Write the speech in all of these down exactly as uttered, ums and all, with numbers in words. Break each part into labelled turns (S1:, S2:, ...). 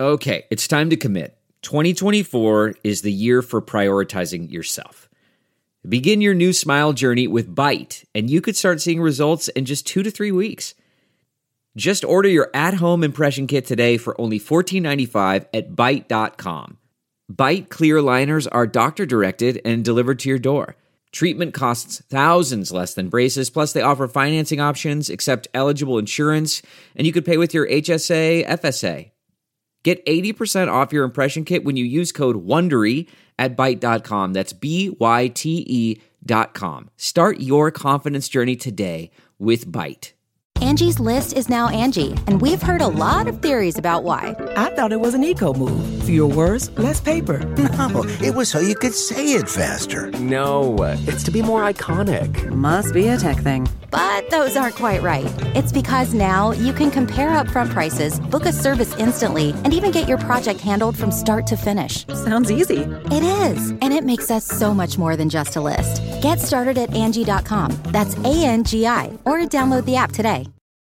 S1: Okay, it's time to commit. twenty twenty-four is the year for prioritizing yourself. Begin your new smile journey with Byte, and you could start seeing results in just two to three weeks. Just order your at-home impression kit today for only fourteen ninety-five at byte dot com. Byte clear aligners are doctor-directed and delivered to your door. Treatment costs thousands less than braces, plus they offer financing options, accept eligible insurance, and you could pay with your H S A, F S A. Get eighty percent off your impression kit when you use code WONDERY at byte dot com. That's B Y T E dot com. Start your confidence journey today with Byte.
S2: Angie's List is now Angie, and we've heard a lot of theories about why.
S3: I thought it was an eco move. Fewer words, less paper.
S4: No, it was so you could say it faster.
S5: No, it's to be more iconic.
S6: Must be a tech thing.
S2: But those aren't quite right. It's because now you can compare upfront prices, book a service instantly, and even get your project handled from start to finish.
S6: Sounds easy.
S2: It is, and it makes us so much more than just a list. Get started at Angie dot com. That's A N G I, or download the app today.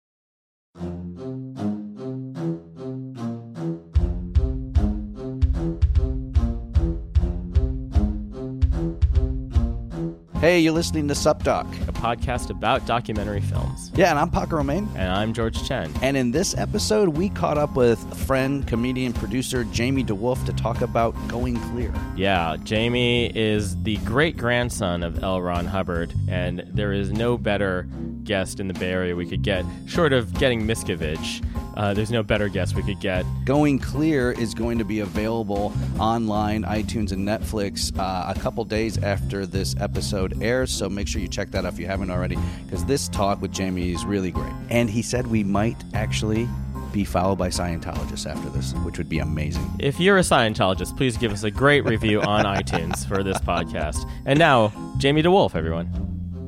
S7: Hey, you're listening to SupDoc,
S5: A podcast about documentary films.
S7: Yeah, and I'm Paco Romain.
S5: And I'm George Chen.
S7: And in this episode, we caught up with friend, comedian, producer Jamie DeWolf to talk about Going Clear.
S5: Yeah, Jamie is the great-grandson of L. Ron Hubbard, and there is no better guest in the Bay Area we could get, short of getting Miscavige. Uh, there's no better guest we could get.
S7: Going Clear is going to be available online, iTunes, and Netflix uh, a couple days after this episode airs, so make sure you check that out if you haven't already, because this talk with Jamie is really great. And he said we might actually be followed by Scientologists after this, which would be amazing.
S5: If you're a Scientologist, please give us a great review on iTunes for this podcast. And now, Jamie DeWolf, everyone.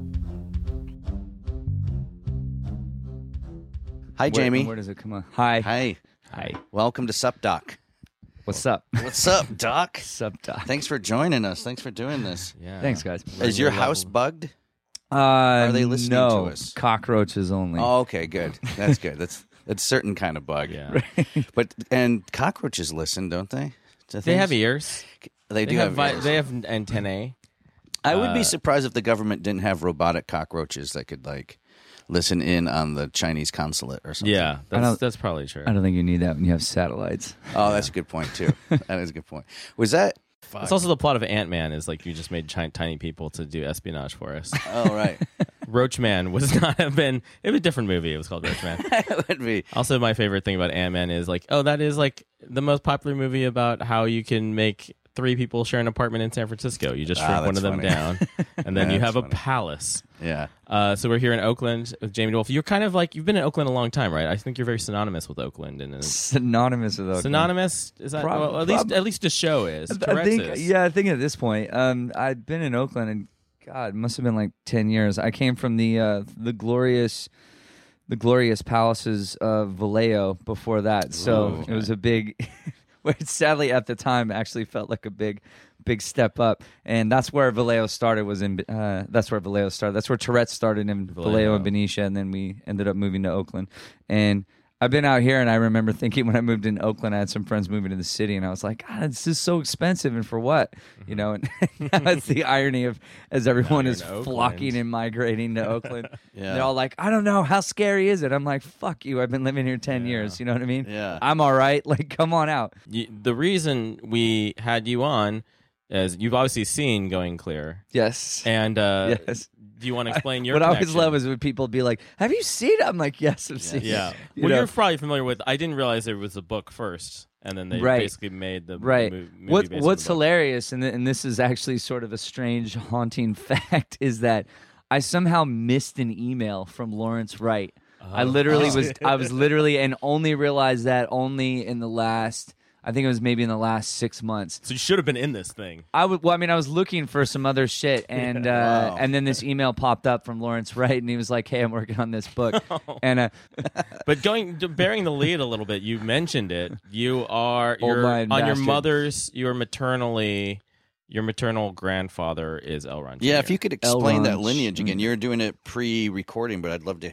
S7: Hi, Jamie.
S8: Where, where does it come on? Hi.
S7: Hi.
S5: Hi.
S7: Welcome to SupDoc.
S8: What's up?
S7: What's up, Doc?
S8: Sup, Doc?
S7: Thanks for joining us. Thanks for doing this.
S5: Yeah.
S8: Thanks, guys.
S7: Is your house bugged?
S8: Uh,
S7: Are they listening
S8: no,
S7: to us?
S8: Cockroaches only.
S7: Oh, okay, good. That's good. That's that's a certain kind of bug.
S5: Yeah.
S7: But and cockroaches listen, don't they? To
S5: They
S7: things?
S5: have ears.
S7: They do
S5: They
S7: have,
S5: have, vi-
S7: ears.
S5: they have antennae.
S7: I would
S5: uh,
S7: be surprised if the government didn't have robotic cockroaches that could like listen in on the Chinese consulate or something.
S5: Yeah,
S8: I
S5: that's
S8: don't-
S5: that's probably true.
S8: I don't think you need that when you have satellites.
S7: Oh, that's a good point too. That is a good point. Was that? Fuck.
S5: It's also the plot of Ant-Man is like you just made chi- tiny people to do espionage for us.
S7: Oh, right.
S5: Roachman was not have been. It was a different movie. It was called Roachman.
S7: It would be.
S5: Also, my favorite thing about Ant-Man is like, oh, that is like the most popular movie about how you can make three people share an apartment in San Francisco. You just
S7: Ah,
S5: shrink one
S7: that's
S5: of them
S7: funny.
S5: down, and then you
S7: That's
S5: have a
S7: funny.
S5: palace.
S7: Yeah.
S5: Uh, so we're here in Oakland with Jamie DeWolf. You're kind of like you've been in Oakland a long time, right? I think you're very synonymous with Oakland. And
S8: Synonymous with Oakland.
S5: synonymous is that?
S8: Prob-
S5: well, at least
S8: prob-
S5: at least the show is.
S8: I
S5: Tourette's
S8: think,
S5: is.
S8: yeah, I think at this point, um, I've been in Oakland, and God, it must have been like ten years. I came from the uh, the glorious, the glorious palaces of Vallejo before that, so
S5: Ooh,
S8: it was a big. Which sadly at the time actually felt like a big, big step up, and that's where Vallejo started. Was in uh, that's where Vallejo started. That's where Tourette's started in Vallejo,
S5: Vallejo.
S8: and Benicia, and then we ended up moving to Oakland. And I've been out here, and I remember thinking when I moved in Oakland, I had some friends moving to the city, and I was like, God, this is so expensive, and for what? You know, and that's the irony of as everyone
S5: you're
S8: is
S5: in Oakland.
S8: flocking and migrating to Oakland.
S7: Yeah.
S8: They're all like, I don't know, how scary is it? I'm like, fuck you, I've been living here ten
S5: Yeah.
S8: years. You know what I mean?
S7: Yeah.
S8: I'm all right. Like, come on out.
S5: You, the reason we had you on is you've obviously seen Going Clear,
S8: Yes.
S5: and uh,
S8: yes.
S5: do you want to explain your?
S8: What I always
S5: connection?
S8: love is when people be like, "Have you seen it?" I'm like, "Yes, I've seen
S5: Yeah.
S8: it." You
S5: well,
S8: know?
S5: you're probably familiar with. I didn't realize there was a book first, and then they
S8: Right.
S5: basically made the
S8: right.
S5: mo- movie.
S8: What
S5: based on
S8: What's
S5: the book.
S8: hilarious, and th- and this is actually sort of a strange, haunting fact, is that I somehow missed an email from Lawrence Wright. I literally
S5: Oh.
S8: was, I was literally, and only realized that only in the last. I think it was maybe in the last six months.
S5: So you should have been in this thing.
S8: I would. Well, I mean, I was looking for some other shit, and uh,
S7: Wow.
S8: and then this email popped up from Lawrence Wright, and he was like, "Hey, I'm working on this book," and uh,
S5: But going bearing the lead a little bit, you mentioned it. You are
S8: Old
S5: you're,
S8: lion
S5: on your
S8: bastard.
S5: mother's. You're maternally. Your maternal grandfather is L. Ron.
S7: Yeah,
S5: Junior
S7: if you could
S8: L.
S7: explain
S8: Ron
S7: that lineage
S8: Junior
S7: again. You're doing it pre-recording, but I'd love to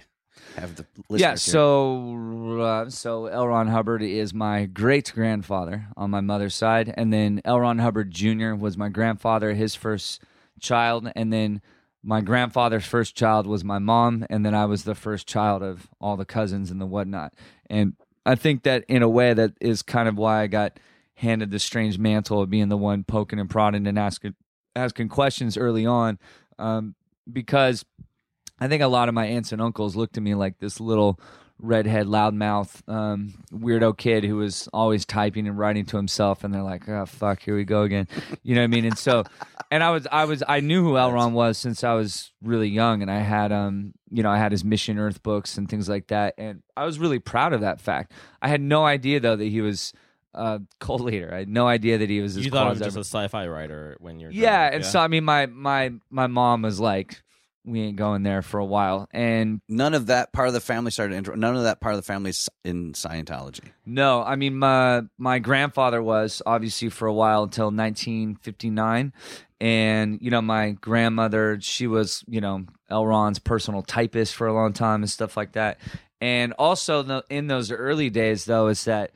S7: have the listeners
S8: Yeah,
S7: here.
S8: so uh, so L. Ron Hubbard is my great grandfather on my mother's side, and then L. Ron Hubbard Junior was my grandfather, his first child, and then my grandfather's first child was my mom, and then I was the first child of all the cousins and the whatnot. And I think that in a way that is kind of why I got handed the strange mantle of being the one poking and prodding and asking asking questions early on, um, because I think a lot of my aunts and uncles looked at me like this little redhead, loudmouth, um, weirdo kid who was always typing and writing to himself, and they're like, "Oh fuck, here we go again," you know what I mean? And so, and I was, I was, I knew who L. Ron was since I was really young, and I had, um, you know, I had his Mission Earth books and things like that, and I was really proud of that fact. I had no idea though that he was a cult leader. I had no idea that he was. This
S5: You thought he was
S8: quasi-
S5: just a sci-fi writer when you're
S8: yeah,
S5: growing
S8: and
S5: up,
S8: so I mean, my my my mom was like, "We ain't going there for a while," and
S7: none of that part of the family started. Intro- none of that part of the family is in Scientology.
S8: no, I mean, my my grandfather was obviously for a while until nineteen fifty-nine, and you know, my grandmother, she was, you know, L. Ron's personal typist for a long time and stuff like that. And also the, in those early days, though, is that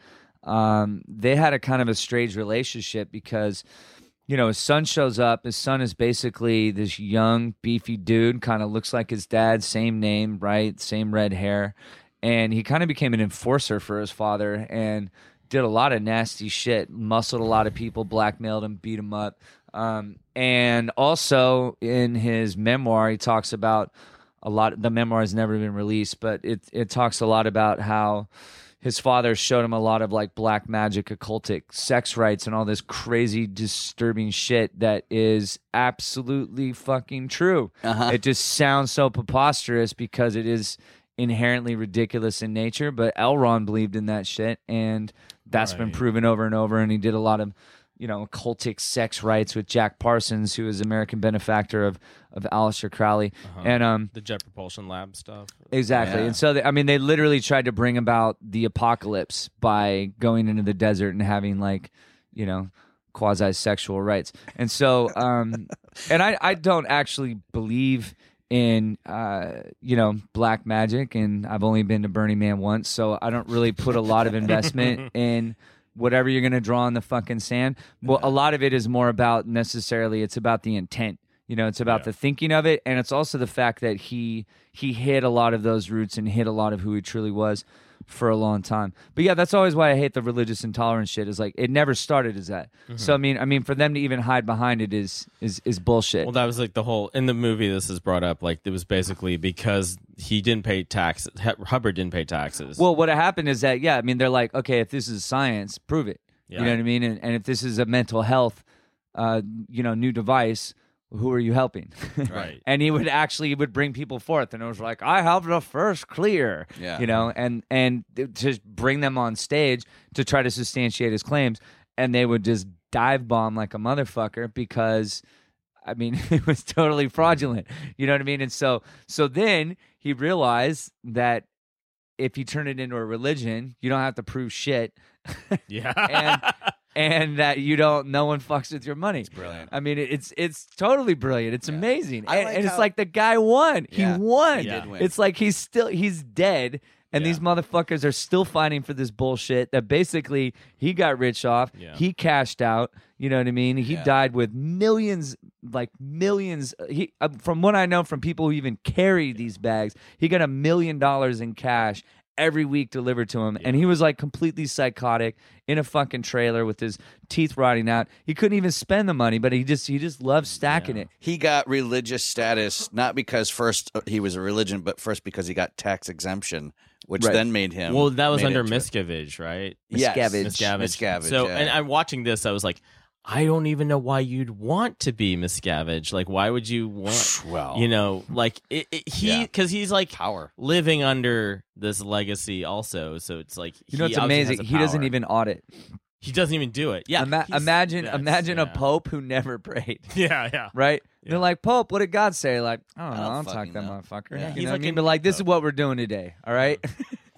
S8: um, they had a kind of a strange relationship because, you know, his son shows up. His son is basically this young, beefy dude, kind of looks like his dad, same name, right? Same red hair. And he kind of became an enforcer for his father and did a lot of nasty shit, muscled a lot of people, blackmailed him, beat him up. Um, and also in his memoir, he talks about a lot. The memoir has never been released, but it, it talks a lot about how his father showed him a lot of like black magic, occultic sex rites, and all this crazy, disturbing shit that is absolutely fucking true.
S7: Uh-huh.
S8: It just sounds so preposterous because it is inherently ridiculous in nature. But L. Ron believed in that shit, and that's been
S5: Right.
S8: proven over and over. And he did a lot of, you know, occultic sex rites with Jack Parsons, who is American benefactor of of Aleister Crowley,
S5: Uh-huh.
S8: and um.
S5: the Jet Propulsion Lab stuff.
S8: Exactly.
S7: Yeah.
S8: And so, they, I mean, they literally tried to bring about the apocalypse by going into the desert and having, like, you know, quasi-sexual rites. And so, um, and I, I don't actually believe in, uh, you know, black magic, and I've only been to Burning Man once, so I don't really put a lot of investment in whatever you're going to draw in the fucking sand. Well, a lot of it is more about necessarily, it's about the intent. You know, it's about
S5: Yeah.
S8: the thinking of it, and it's also the fact that he he hit a lot of those roots and hit a lot of who he truly was for a long time. But yeah, that's always why I hate the religious intolerance shit. Is like it never started as that.
S5: Mm-hmm.
S8: So I mean, I mean, for them to even hide behind it is is is bullshit.
S5: Well, that was like the whole in the movie. This is brought up. Like it was basically because he didn't pay taxes. Hubbard didn't pay taxes.
S8: Well, what happened is that yeah, I mean, they're like, okay, if this is science, prove it.
S5: Yeah.
S8: You know what I mean? And, and if this is a mental health, uh, you know, new device. Who are you helping?
S5: Right.
S8: And he would actually he would bring people forth, and it was like, I have the first clear,
S7: Yeah.
S8: you know, and and to bring them on stage to try to substantiate his claims, and they would just dive bomb like a motherfucker because, I mean, it was totally fraudulent, you know what I mean? And so so then he realized that if you turn it into a religion, you don't have to prove shit.
S5: Yeah.
S8: and and that you don't, no one fucks with your money. It's
S7: brilliant.
S8: I mean, it- it's it's totally brilliant. It's amazing,
S7: I
S8: and,
S7: like
S8: and it's
S7: how-
S8: like the guy won.
S7: Yeah,
S8: he won.
S7: he did win.
S8: It's like he's still he's dead, and
S5: Yeah.
S8: these motherfuckers are still fighting for this bullshit that basically he got rich off.
S5: Yeah.
S8: He cashed out. You know what I mean? He
S7: Yeah.
S8: died with millions, like millions. He, uh, from what I know from people who even carry these bags, he got a million dollars in cash every week delivered to him, and he was like completely psychotic in a fucking trailer with his teeth rotting out. He couldn't even spend the money, but he just he just loved stacking it.
S7: He got religious status not because first uh, he was a religion, but first because he got tax exemption, which
S8: Right.
S7: then made him.
S5: Well, that was
S7: made
S5: under
S7: into-
S5: Miscavige, right?
S7: Yes.
S8: Miscavige.
S5: Miscavige.
S7: Miscavige,
S5: So,
S7: yeah.
S5: and I'm watching this. I was like, I don't even know why you'd want to be Miscavige. Like, why would you want?
S7: Well,
S5: You know, like it, it, he
S7: Yeah.
S5: because he's like
S7: power.
S5: living under this legacy also. So it's like
S8: You know,
S5: he
S8: it's
S5: obviously has
S8: amazing.
S5: the
S8: He doesn't
S5: power.
S8: even audit.
S5: He doesn't even do it. Yeah.
S8: Ima-
S5: he's-
S8: imagine
S5: that's-
S8: imagine a
S5: yeah.
S8: pope who never prayed.
S5: Yeah, yeah.
S8: Right?
S5: Yeah.
S8: They're like, Pope, what did God say? Like, I don't
S7: I
S8: know.
S7: don't
S8: I'll talk
S7: fucking
S8: that
S7: know.
S8: motherfucker.
S7: Yeah.
S8: You
S5: He's
S8: know what
S5: like
S8: I mean?
S5: an
S8: But like, this is
S5: pope.
S8: what we're doing today. All right?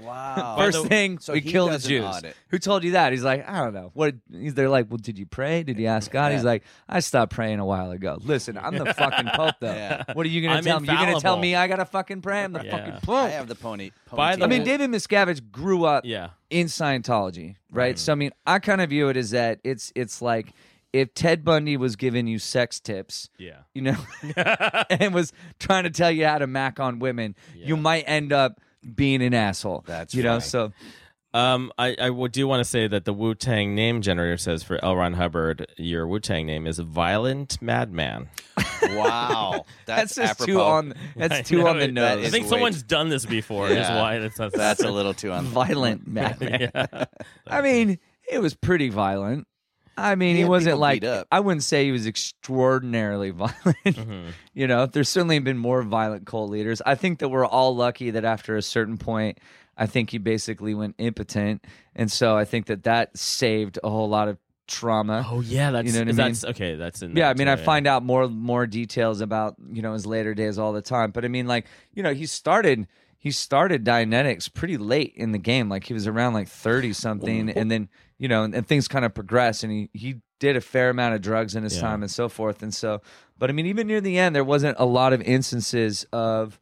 S7: Wow.
S8: First
S5: the-
S8: thing,
S7: so
S8: we
S7: he
S8: kill the
S7: doesn't
S8: Jews.
S7: audit.
S8: Who told you that? He's like, I don't know. What? He's, they're like, well, did you pray? Did you ask God? He's
S7: Yeah.
S8: like, I stopped praying a while ago. Listen, I'm the fucking Pope, though.
S7: Yeah.
S8: What are you going
S5: I'm
S8: to tell me? You're going to tell
S5: infallible.
S8: me I got to fucking pray? I'm the
S5: Yeah.
S8: fucking
S7: I
S8: Pope.
S7: have the pony.
S5: By the
S8: I mean,
S5: way-
S8: David Miscavige grew up
S5: Yeah.
S8: in Scientology, right? So I mean, I kind of view it as that it's it's like if Ted Bundy was giving you sex tips,
S5: Yeah.
S8: you know, and was trying to tell you how to mac on women, you might end up being an asshole.
S7: That's
S8: you know.
S7: funny.
S8: So
S5: Um, I, I w- do want to say that the Wu-Tang name generator says for L. Ron Hubbard, your Wu-Tang name is Violent Madman.
S7: Wow.
S8: that's,
S7: That's,
S8: just
S7: apropos.
S8: too on. That's
S5: I
S8: too
S5: know
S8: on the
S5: it-
S8: nose.
S5: I think
S7: way
S5: someone's
S7: too-
S5: done this before. Is
S7: Yeah.
S5: why it's, that's,
S7: That's a little too on.
S8: violent madman. I mean, it was pretty violent. I mean,
S7: He
S8: he,
S7: had
S8: wasn't
S7: people
S8: like
S7: beat up.
S8: I wouldn't say he was extraordinarily violent. You know, there's certainly been more violent cult leaders. I think that we're all lucky that after a certain point, I think he basically went impotent, and so I think that that saved a whole lot of trauma.
S5: Oh yeah, that's
S8: You know what I
S5: is
S8: mean?
S5: that's okay. That's in.
S8: Yeah, I
S5: there
S8: mean,
S5: too,
S8: I
S5: yeah.
S8: find out more more details about you know his later days all the time. But I mean, like you know, he started he started Dianetics pretty late in the game. Like he was around like thirty something, and then you know, and, and things kind of progressed, and he he did a fair amount of drugs in his
S5: Yeah.
S8: time and so forth. And so, but I mean, even near the end, there wasn't a lot of instances of,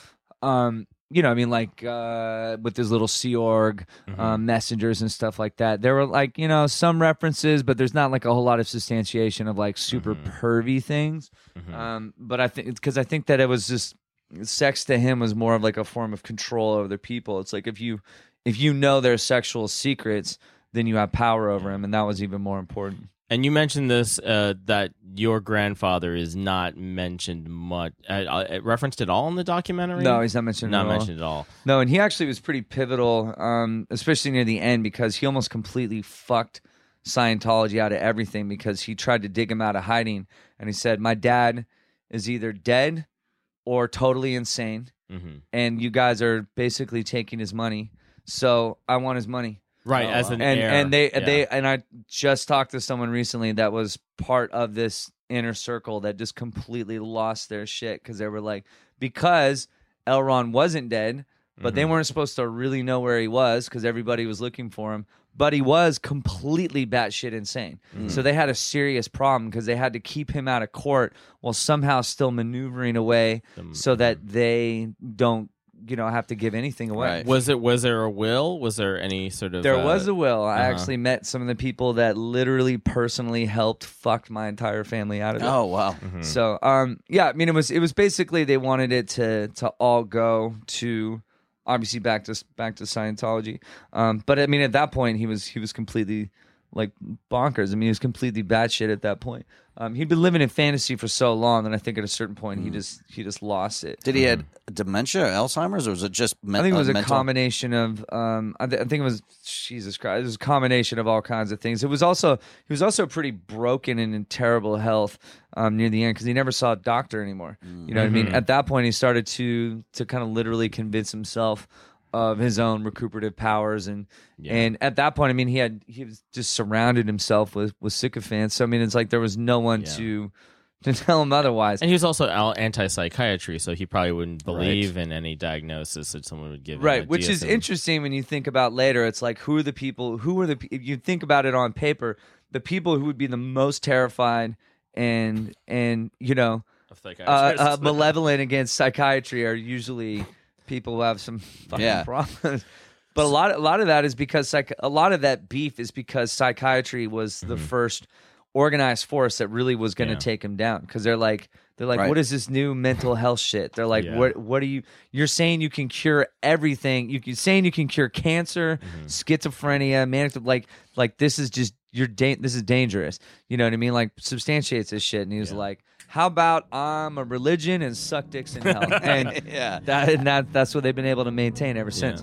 S8: um. You know, I mean, like uh, with his little Sea Org um, messengers and stuff like that. There were like, you know, some references, but there's not like a whole lot of substantiation of like super pervy things. Um, but I think because I think that it was just sex to him was more of like a form of control over the people. It's like if you if you know their sexual secrets, then you have power over them, and that was even more important.
S5: And you mentioned this uh, that your grandfather is not mentioned much, uh, uh, referenced at all in the documentary.
S8: No, he's not mentioned
S5: not
S8: at all.
S5: mentioned at all.
S8: No, and he actually was pretty pivotal, um, especially near the end, because he almost completely fucked Scientology out of everything because he tried to dig him out of hiding. And he said, my dad is either dead or totally insane,
S5: Mm-hmm.
S8: and you guys are basically taking his money. So I want his money.
S5: Right,
S7: Oh,
S5: as
S7: wow.
S5: an
S8: And
S5: heir.
S8: and they
S5: Yeah.
S8: they and I just talked to someone recently that was part of this inner circle that just completely lost their shit because they were like, because L. Ron wasn't dead, but they weren't supposed to really know where he was because everybody was looking for him. But he was completely batshit insane. So they had a serious problem because they had to keep him out of court while somehow still maneuvering away so that they don't, you know, have to give anything away.
S7: Right.
S5: Was it? Was there a will? Was there any sort of?
S8: There
S5: uh,
S8: was a will. I
S5: uh-huh.
S8: actually met some of the people that literally personally helped fuck my entire family out of it.
S7: Oh wow.
S8: So, um, yeah, I mean, it was it was basically they wanted it to to all go to obviously back to back to Scientology. Um, but I mean, at that point, he was he was completely like bonkers. I mean, he was completely batshit at that point. Um, he'd been living in fantasy for so long, and I think at a certain point, he just he just lost it.
S7: Did he had dementia, Alzheimer's, or was it just? Men-
S8: I think it was
S7: uh,
S8: a
S7: mental?
S8: combination of. Um, I, th- I think it was Jesus Christ. It was a combination of all kinds of things. It was also he was also pretty broken and in terrible health um, near the end because he never saw a doctor anymore. You know what I mean? At that point, he started to to kind of literally convince himself of his own recuperative powers, and and at that point, I mean, he had he was just surrounded himself with with sycophants. So I mean, it's like there was no one
S5: Yeah.
S8: to to tell him otherwise.
S5: And he was also al- anti-psychiatry, so he probably wouldn't believe in any diagnosis that someone would give him.
S8: Right,
S5: a
S8: which is
S5: D S M.
S8: interesting when you think about later. It's like who are the people? Who are the? pe- If you think about it on paper, the people who would be the most terrified and and you know
S5: Of
S8: uh,
S5: psychiatrists.
S8: uh, malevolent against psychiatry are usually people who have some fucking
S7: Yeah.
S8: problems. But a lot, a lot of that is because psych- a lot of that beef is because psychiatry was the first organized force that really was going to
S5: Yeah.
S8: take him down. Because they're like, they're like,
S7: Right.
S8: what is this new mental health shit? They're like,
S5: Yeah.
S8: what, what are you? You're saying you can cure everything. You can saying you can cure cancer, schizophrenia, manic. Like, like this is just you're. Da- this is dangerous. You know what I mean? Like, substantiates this shit. And he was like, how about I'm a religion and suck dicks in hell? And
S7: Yeah.
S8: that, and that that's what they've been able to maintain ever since.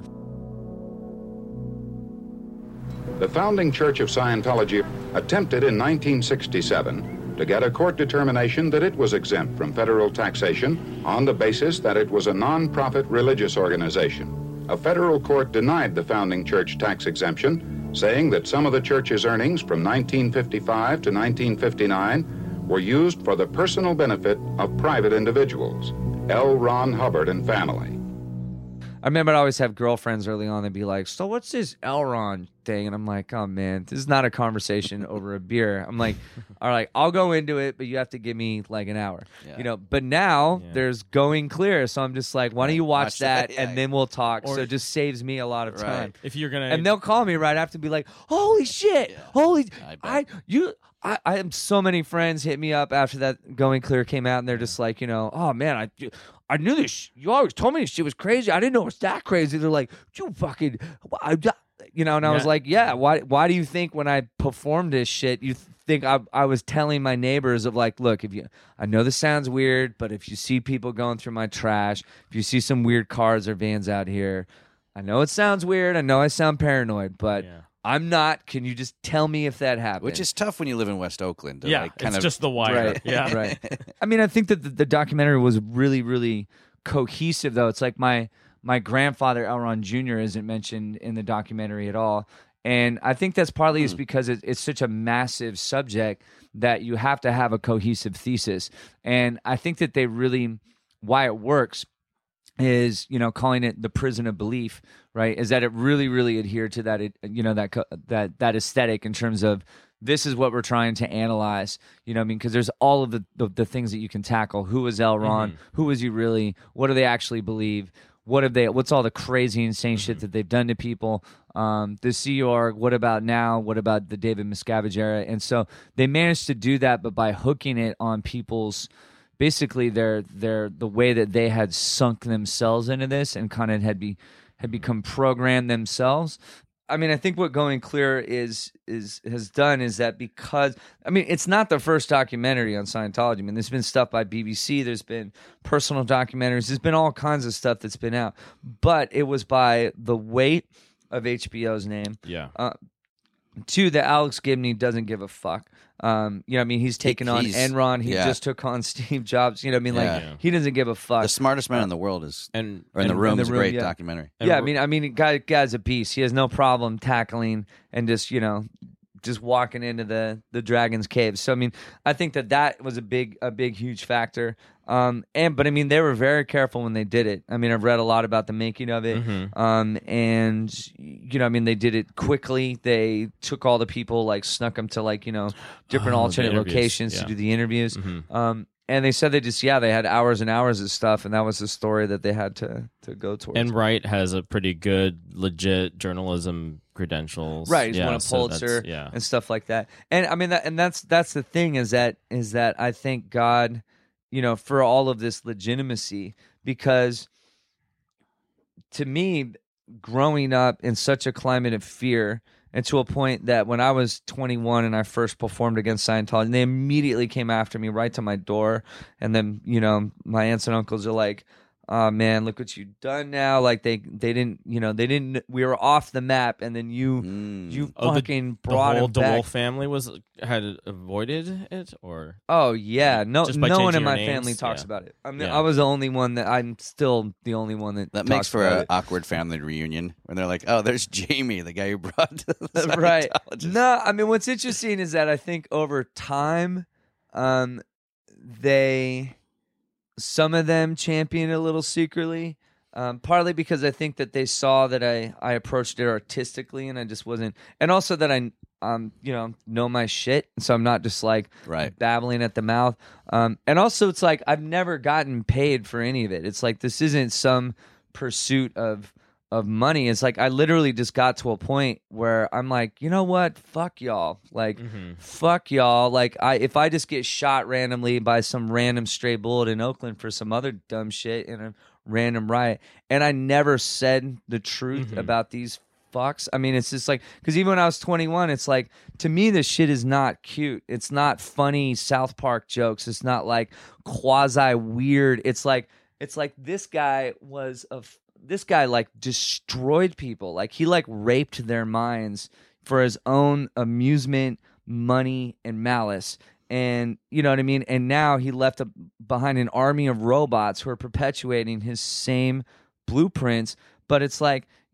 S9: The founding Church of Scientology attempted in nineteen sixty-seven to get a court determination that it was exempt from federal taxation on the basis that it was a non-profit religious organization. A federal court denied the founding church tax exemption, saying that some of the church's earnings from nineteen fifty-five to nineteen fifty-nine were used for the personal benefit of private individuals, L. Ron Hubbard and family.
S8: I remember I'd always have girlfriends early on. They'd be like, "So what's this Elron thing?" And I'm like, "Oh man, this is not a conversation over a beer." I'm like, "All right, I'll go into it, but you have to give me like an hour."
S7: Yeah.
S8: You know. But now
S5: Yeah.
S8: there's Going Clear, so I'm just like, "Why don't you watch,
S7: Watch
S8: that,
S7: that, yeah.
S8: and then we'll talk?"
S5: Or-
S8: so it just saves me a lot of
S7: Right.
S8: time.
S5: If you're gonna,
S8: And they'll call me right after and be like, "Holy shit!
S7: Yeah.
S8: Holy,
S7: I bet.
S8: I you." I, I have so many friends hit me up after that Going Clear came out, and they're just like, you know, "Oh man, I, I knew this. Sh- you always told me this shit was crazy. I didn't know it was that crazy." They're like, "You fucking, I, you know," and I was
S5: Yeah.
S8: like, "Yeah. Why? Why do you think when I performed this shit, you think I, I was telling my neighbors of like, look, if you, I know this sounds weird, but if you see people going through my trash, if you see some weird cars or vans out here, I know it sounds weird. I know I sound paranoid, but."
S5: Yeah.
S8: I'm not. Can you just tell me if that happened?
S7: Which is tough when you live in West Oakland. To
S5: yeah,
S7: like kind
S5: it's
S7: of,
S5: just the wire.
S8: right.
S5: Yeah,
S8: right. I mean, I think that the, the documentary was really, really cohesive. Though it's like my my grandfather Elron Junior isn't mentioned in the documentary at all, and I think that's partly is because it, it's such a massive subject that you have to have a cohesive thesis. And I think that they really why it works is, you know, calling it the prison of belief, right? Is that it really, really adhered to that, you know, that co- that that aesthetic in terms of this is what we're trying to analyze, you know what I mean? Because there's all of the, the the things that you can tackle. Who was Elron? Who is he really? What do they actually believe? What have they? What's all the crazy, insane shit that they've done to people? Um, the Sea Org. What about now? What about the David Miscavige era? And so they managed to do that, but by hooking it on people's. Basically, their their the way that they had sunk themselves into this and kind of had be had become programmed themselves. I mean, I think what Going Clear is is has done is that because I mean, it's not the first documentary on Scientology. I mean, there's been stuff by B B C, there's been personal documentaries, there's been all kinds of stuff that's been out, but it was by the weight of H B O's name.
S5: Yeah.
S8: Uh, two, that Alex Gibney doesn't give a fuck. Um, you know, what I mean, he's taken on
S7: he's-
S8: Enron. He
S7: yeah.
S8: just took on Steve Jobs. You know, what I mean, like
S7: Yeah.
S8: he doesn't give a fuck.
S7: the smartest man in the world is,
S5: And
S7: or in the
S5: and-
S7: room
S8: in the
S7: is a
S8: room,
S7: great
S8: yeah.
S7: documentary.
S5: and
S8: yeah, I
S5: we're-
S8: mean, I mean, guy, guy's a beast. He has no problem tackling and just, you know, just walking into the the dragon's cave. So I mean, I think that that was a big, a big, huge factor. Um, and but I mean, they were very careful when they did it. I mean, I've read a lot about the making of it.
S5: Mm-hmm.
S8: Um, and you know, I mean, they did it quickly. They took all the people, like snuck them to like you know different
S5: Oh, the
S8: alternate
S5: interviews,
S8: locations
S5: yeah.
S8: to do the interviews.
S5: Mhm.
S8: Um, and they said they just yeah they had hours and hours of stuff, and that was the story that they had to to go towards.
S5: And Wright has a pretty good, legit journalism credentials.
S8: Right, he's
S5: yeah,
S8: won a
S5: so that's-
S8: Pulitzer
S5: yeah.
S8: and stuff like that. And I mean, that, and that's that's the thing is that is that I thank God, you know, for all of this legitimacy, because to me, growing up in such a climate of fear, and to a point that when I was twenty-one and I first performed against Scientology, they immediately came after me right to my door, and then you know my aunts and uncles are like, "Oh man, look what you've done now!" Like they they didn't, you know, they didn't. We were off the map, and then you
S7: Mm.
S8: you
S5: Oh, the-
S8: fucking
S5: The
S8: brought
S5: whole
S8: him back.
S5: DeWolf family was had avoided it, or
S8: Oh yeah, no,
S5: Just by
S8: no one
S5: changing
S8: in my
S5: your names?
S8: family talks
S5: Yeah.
S8: about it. I mean,
S5: Yeah.
S8: I was the only one that I'm still the only one that
S7: That
S8: talks
S7: makes for
S8: about
S7: an
S8: it.
S7: awkward family reunion when they're like, "Oh, there's Jamie, the guy who brought the
S8: right.
S7: Scientologist."
S8: No, I mean, what's interesting is that I think over time, um, they some of them champion it a little secretly. Um, partly because I think that they saw that I, I approached it artistically and I just wasn't, and also that I um you know know my shit, so I'm not just like
S7: Right.
S8: babbling at the mouth. Um, and also it's like I've never gotten paid for any of it. It's like this isn't some pursuit of of money. It's like I literally just got to a point where I'm like, you know what? Fuck y'all. Like, fuck y'all. Like, I if I just get shot randomly by some random stray bullet in Oakland for some other dumb shit in a random riot, and I never said the truth about these fucks. I mean, it's just like, because even when I was twenty-one, it's like, to me, this shit is not cute. It's not funny South Park jokes. It's not like quasi weird. It's like, it's like this guy was a f- this guy like destroyed people. Like he like raped their minds for his own amusement, money, and malice. And you know what I mean? And now he left a, behind an army of robots who are perpetuating his same blueprints. But it's like,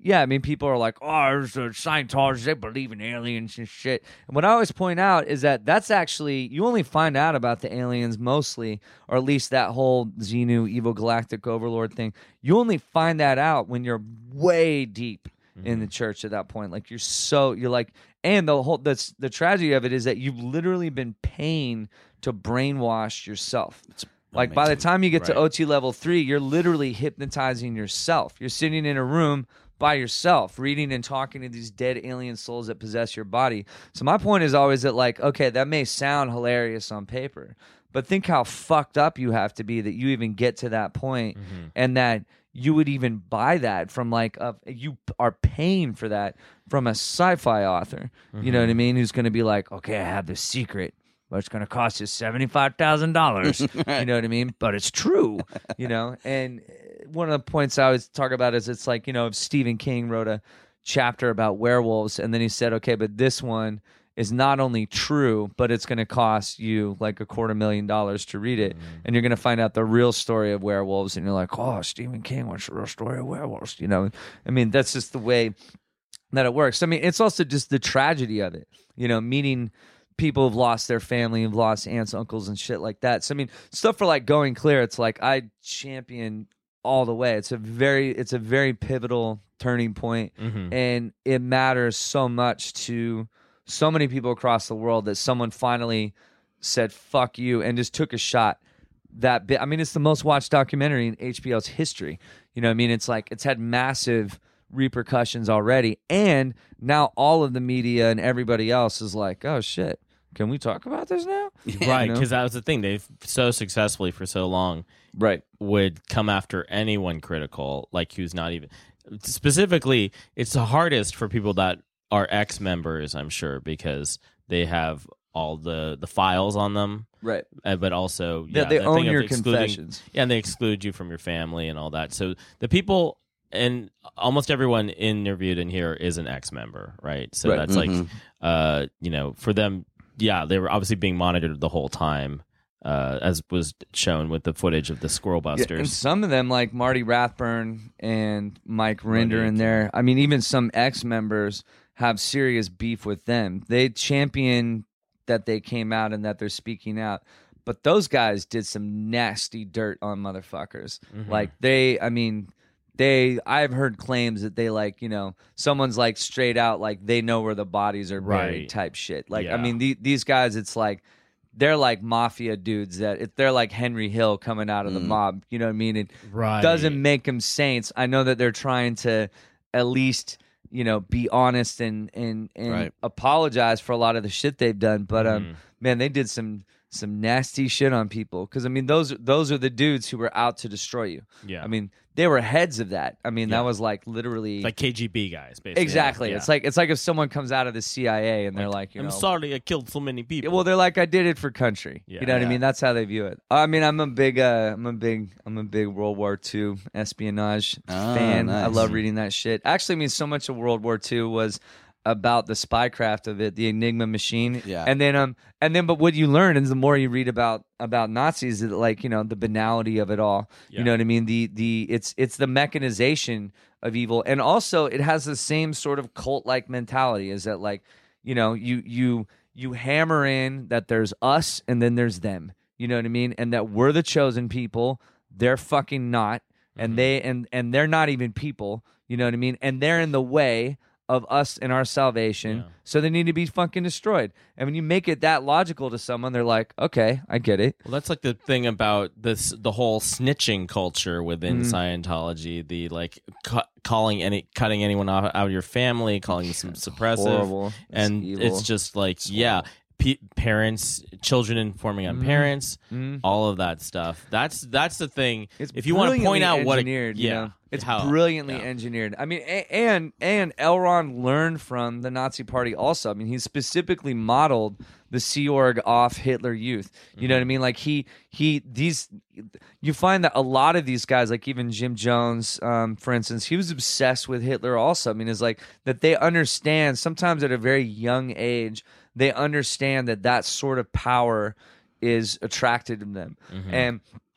S8: yeah, I mean, people are like, oh, there's a Scientologists, they believe in aliens and shit. And what I always point out is that that's actually, you only find out about the aliens mostly, or at least that whole Xenu, evil galactic overlord thing. You only find that out when you're way deep mm-hmm. in the church at that point. Like, you're so, you're like, and the whole, that's the tragedy of it is that you've literally been paying to brainwash yourself. It's Like by the time you get
S5: right.
S8: to O T level three, you're literally hypnotizing yourself. You're sitting in a room by yourself, reading and talking to these dead alien souls that possess your body. So my point is always that, like, okay, that may sound hilarious on paper, but think how fucked up you have to be that you even get to that point, mm-hmm. and that you would even buy that from like a, you are paying for that from a sci-fi author. Mm-hmm. You know what I mean? Who's going to be like, okay, I have this secret, but it's going to cost you seventy-five thousand dollars. You know what I mean? But it's true, you know? And one of the points I always talk about is it's like, you know, if Stephen King wrote a chapter about werewolves, and then he said, okay, but this one is not only true, but it's going to cost you like a quarter million dollars to read it. Mm. And you're going to find out the real story of werewolves. And you're like, oh, Stephen King wants the real story of werewolves. You know, I mean, that's just the way that it works. I mean, it's also just the tragedy of it, you know, meeting people who've lost their family, who've lost aunts, uncles, and shit like that. So, I mean, stuff for like Going Clear, it's like I champion all the way. It's a very, it's a very pivotal turning point, mm-hmm. and it matters so much to so many people across the world that someone finally said "fuck you" and just took a shot. That bit. I mean, it's the most watched documentary in H B O's history. You know what I mean? It's like it's had massive repercussions already, and now all of the media and everybody else is like, oh shit, can we talk about this now?
S5: Right, because
S8: you know?
S5: that was the thing. They've so successfully for so long
S8: right
S5: would come after anyone critical, like who's not even specifically. It's the hardest for people that are ex-members, I'm sure, because they have all the the files on them,
S8: right?
S5: Uh, but also yeah,
S8: yeah they
S5: the
S8: own
S5: thing
S8: your
S5: of excluding,
S8: confessions,
S5: yeah, and they exclude you from your family and all that. So the people, and almost everyone interviewed in here is an ex-member, right? So
S8: right.
S5: that's
S7: mm-hmm.
S5: like, uh, you know, for them, yeah, they were obviously being monitored the whole time, uh, as was shown with the footage of the Squirrel Busters.
S8: Yeah, and some of them, like Marty Rathburn and Mike Rinder in there, I mean, even some ex-members have serious beef with them. They champion that they came out and that they're speaking out. But those guys did some nasty dirt on motherfuckers. Mm-hmm. Like they, I mean, they, I've heard claims that they like, you know, someone's like straight out, like they know where the bodies are buried
S5: right.
S8: type shit. Like,
S5: yeah.
S8: I mean, the, these guys, it's like, they're like mafia dudes that it, they're like Henry Hill coming out of the mm. mob. You know what I mean? It
S5: right.
S8: doesn't make them saints. I know that they're trying to at least, you know, be honest and and, and
S7: right.
S8: apologize for a lot of the shit they've done. But um,
S5: mm.
S8: man, they did some some nasty shit on people. Because I mean, those those are the dudes who were out to destroy you.
S5: Yeah,
S8: I mean, they were heads of that. I mean,
S5: yeah.
S8: that was like literally
S5: like K G B guys, basically.
S8: Exactly.
S5: Yeah.
S8: It's like it's like if someone comes out of the C I A and they're
S5: like,
S8: like, you
S5: I'm
S8: know,
S5: sorry I killed so many people.
S8: Well, they're like, I did it for country.
S5: Yeah.
S8: You know what
S7: yeah.
S8: I mean? That's how they view it. I mean, I'm a big, uh, I'm a big, I'm a big World War Two espionage
S7: oh,
S8: fan.
S7: nice.
S8: I love reading that shit. Actually, I mean, so much of World War Two was about the spycraft of it, the Enigma machine.
S7: Yeah.
S8: And then, um, and then, but what you learn is the more you read about about Nazis, is like, you know, the banality of it all.
S5: Yeah.
S8: You know what I mean? The the it's it's the mechanization of evil, and also it has the same sort of cult like mentality. Is that like, you know, you you you hammer in that there's us and then there's them. You know what I mean? And that we're the chosen people. They're fucking not, and
S5: Mm-hmm.
S8: they and and they're not even people. You know what I mean? And they're in the way of us and our salvation,
S5: Yeah.
S8: so they need to be fucking destroyed. And when you make it that logical to someone, they're like, okay, I get it.
S5: Well, that's like the thing about this, the whole snitching culture within
S8: Mm.
S5: Scientology. The like cu- calling any, cutting anyone off out of your family, calling some suppressive,
S8: Horrible. It's
S5: and
S8: evil.
S5: it's just like, yeah, p- parents, children informing on
S8: Mm.
S5: parents,
S8: Mm.
S5: all of that stuff. That's that's the thing.
S8: It's
S5: if you want to
S8: brilliantly
S5: point out what, it,
S8: engineered,
S5: yeah,
S8: you know? It's
S5: how-
S8: brilliantly
S5: yeah.
S8: engineered. I mean, a- and and L. Ron learned from the Nazi Party also. I mean, he specifically modeled the Sea Org off Hitler Youth. You
S5: Mm-hmm.
S8: know what I mean? Like he he these you find that a lot of these guys, like even Jim Jones, um, for instance, he was obsessed with Hitler also. I mean, it's like that they understand sometimes at a very young age, they understand that that sort of power is attracted to them.
S5: Mm-hmm.
S8: And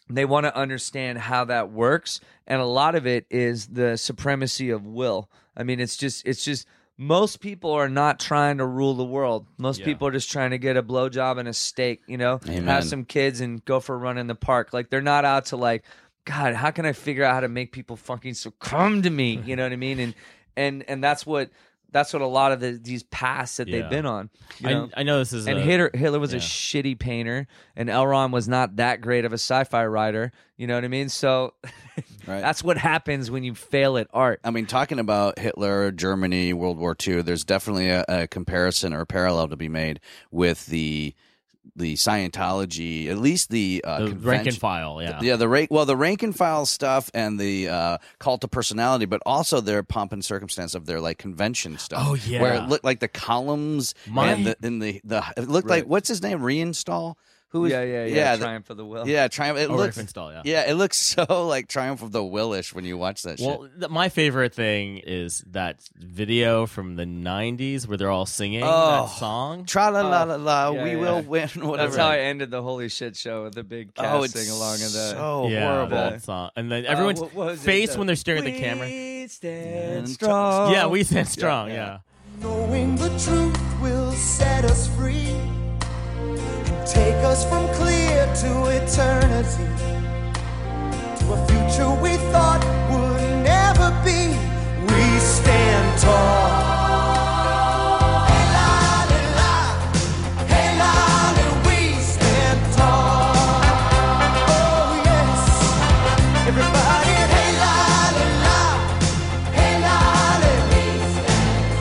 S8: they want to understand how that works, and a lot of it is the supremacy of will. I mean, it's just it's just most people are not trying to rule the world. Most
S5: Yeah.
S8: people are just trying to get a blowjob and a steak, you know,
S7: Amen.
S8: have some kids and go for a run in the park. Like, they're not out to like, God, how can I figure out how to make people fucking succumb to me? You know what I mean? And and and that's what that's what a lot of the, these paths that
S5: Yeah.
S8: they've been on. You
S5: I,
S8: know?
S5: I know this is
S8: And
S5: a,
S8: Hitler, Hitler was
S5: yeah.
S8: a shitty painter, and L. Ron was not that great of a sci-fi writer. You know what I mean? So
S7: Right.
S8: that's what happens when you fail at art.
S7: I mean, talking about Hitler, Germany, World War Two, there's definitely a, a comparison or a parallel to be made with the the Scientology, at least the, uh,
S5: the rank
S7: convention-
S5: and file. Yeah.
S7: Yeah, the rank, well, the rank and file stuff and the uh, cult of personality, but also their pomp and circumstance of their like convention stuff.
S5: Oh, yeah.
S7: where it looked like the columns
S5: My-
S7: and the, and the the it looked
S8: Right.
S7: like what's his name, Reinstall. Who was,
S8: yeah, yeah, yeah.
S7: yeah, the-
S8: Triumph of the Will.
S7: yeah, Triumph. It
S5: Oh,
S7: looks,
S5: Riefenstahl, yeah.
S7: yeah, it looks so like Triumph of the Willish when you watch that shit.
S5: Well, th- my favorite thing is that video from the nineties where they're all singing
S7: Oh.
S5: that song.
S7: Tra la la la la,
S8: yeah,
S7: we
S8: yeah.
S7: will win. Whatever.
S8: That's how I ended the Holy Shit show with a big cast
S7: oh, it's
S8: sing along of that.
S7: so
S5: yeah,
S7: horrible.
S5: that song. And then everyone's
S8: what was it?
S5: face
S8: The-
S5: when they're staring at the camera.
S8: We stand
S7: And
S8: strong.
S5: Yeah, we stand strong. Yeah.
S10: Knowing the truth will set us free, take us from clear to eternity, to a future we thought would never be. We stand tall. Hey, lolly, la. Hey, lolly, we stand tall. Oh, yes. Everybody, hey, lolly, la. Hey, lolly, we stand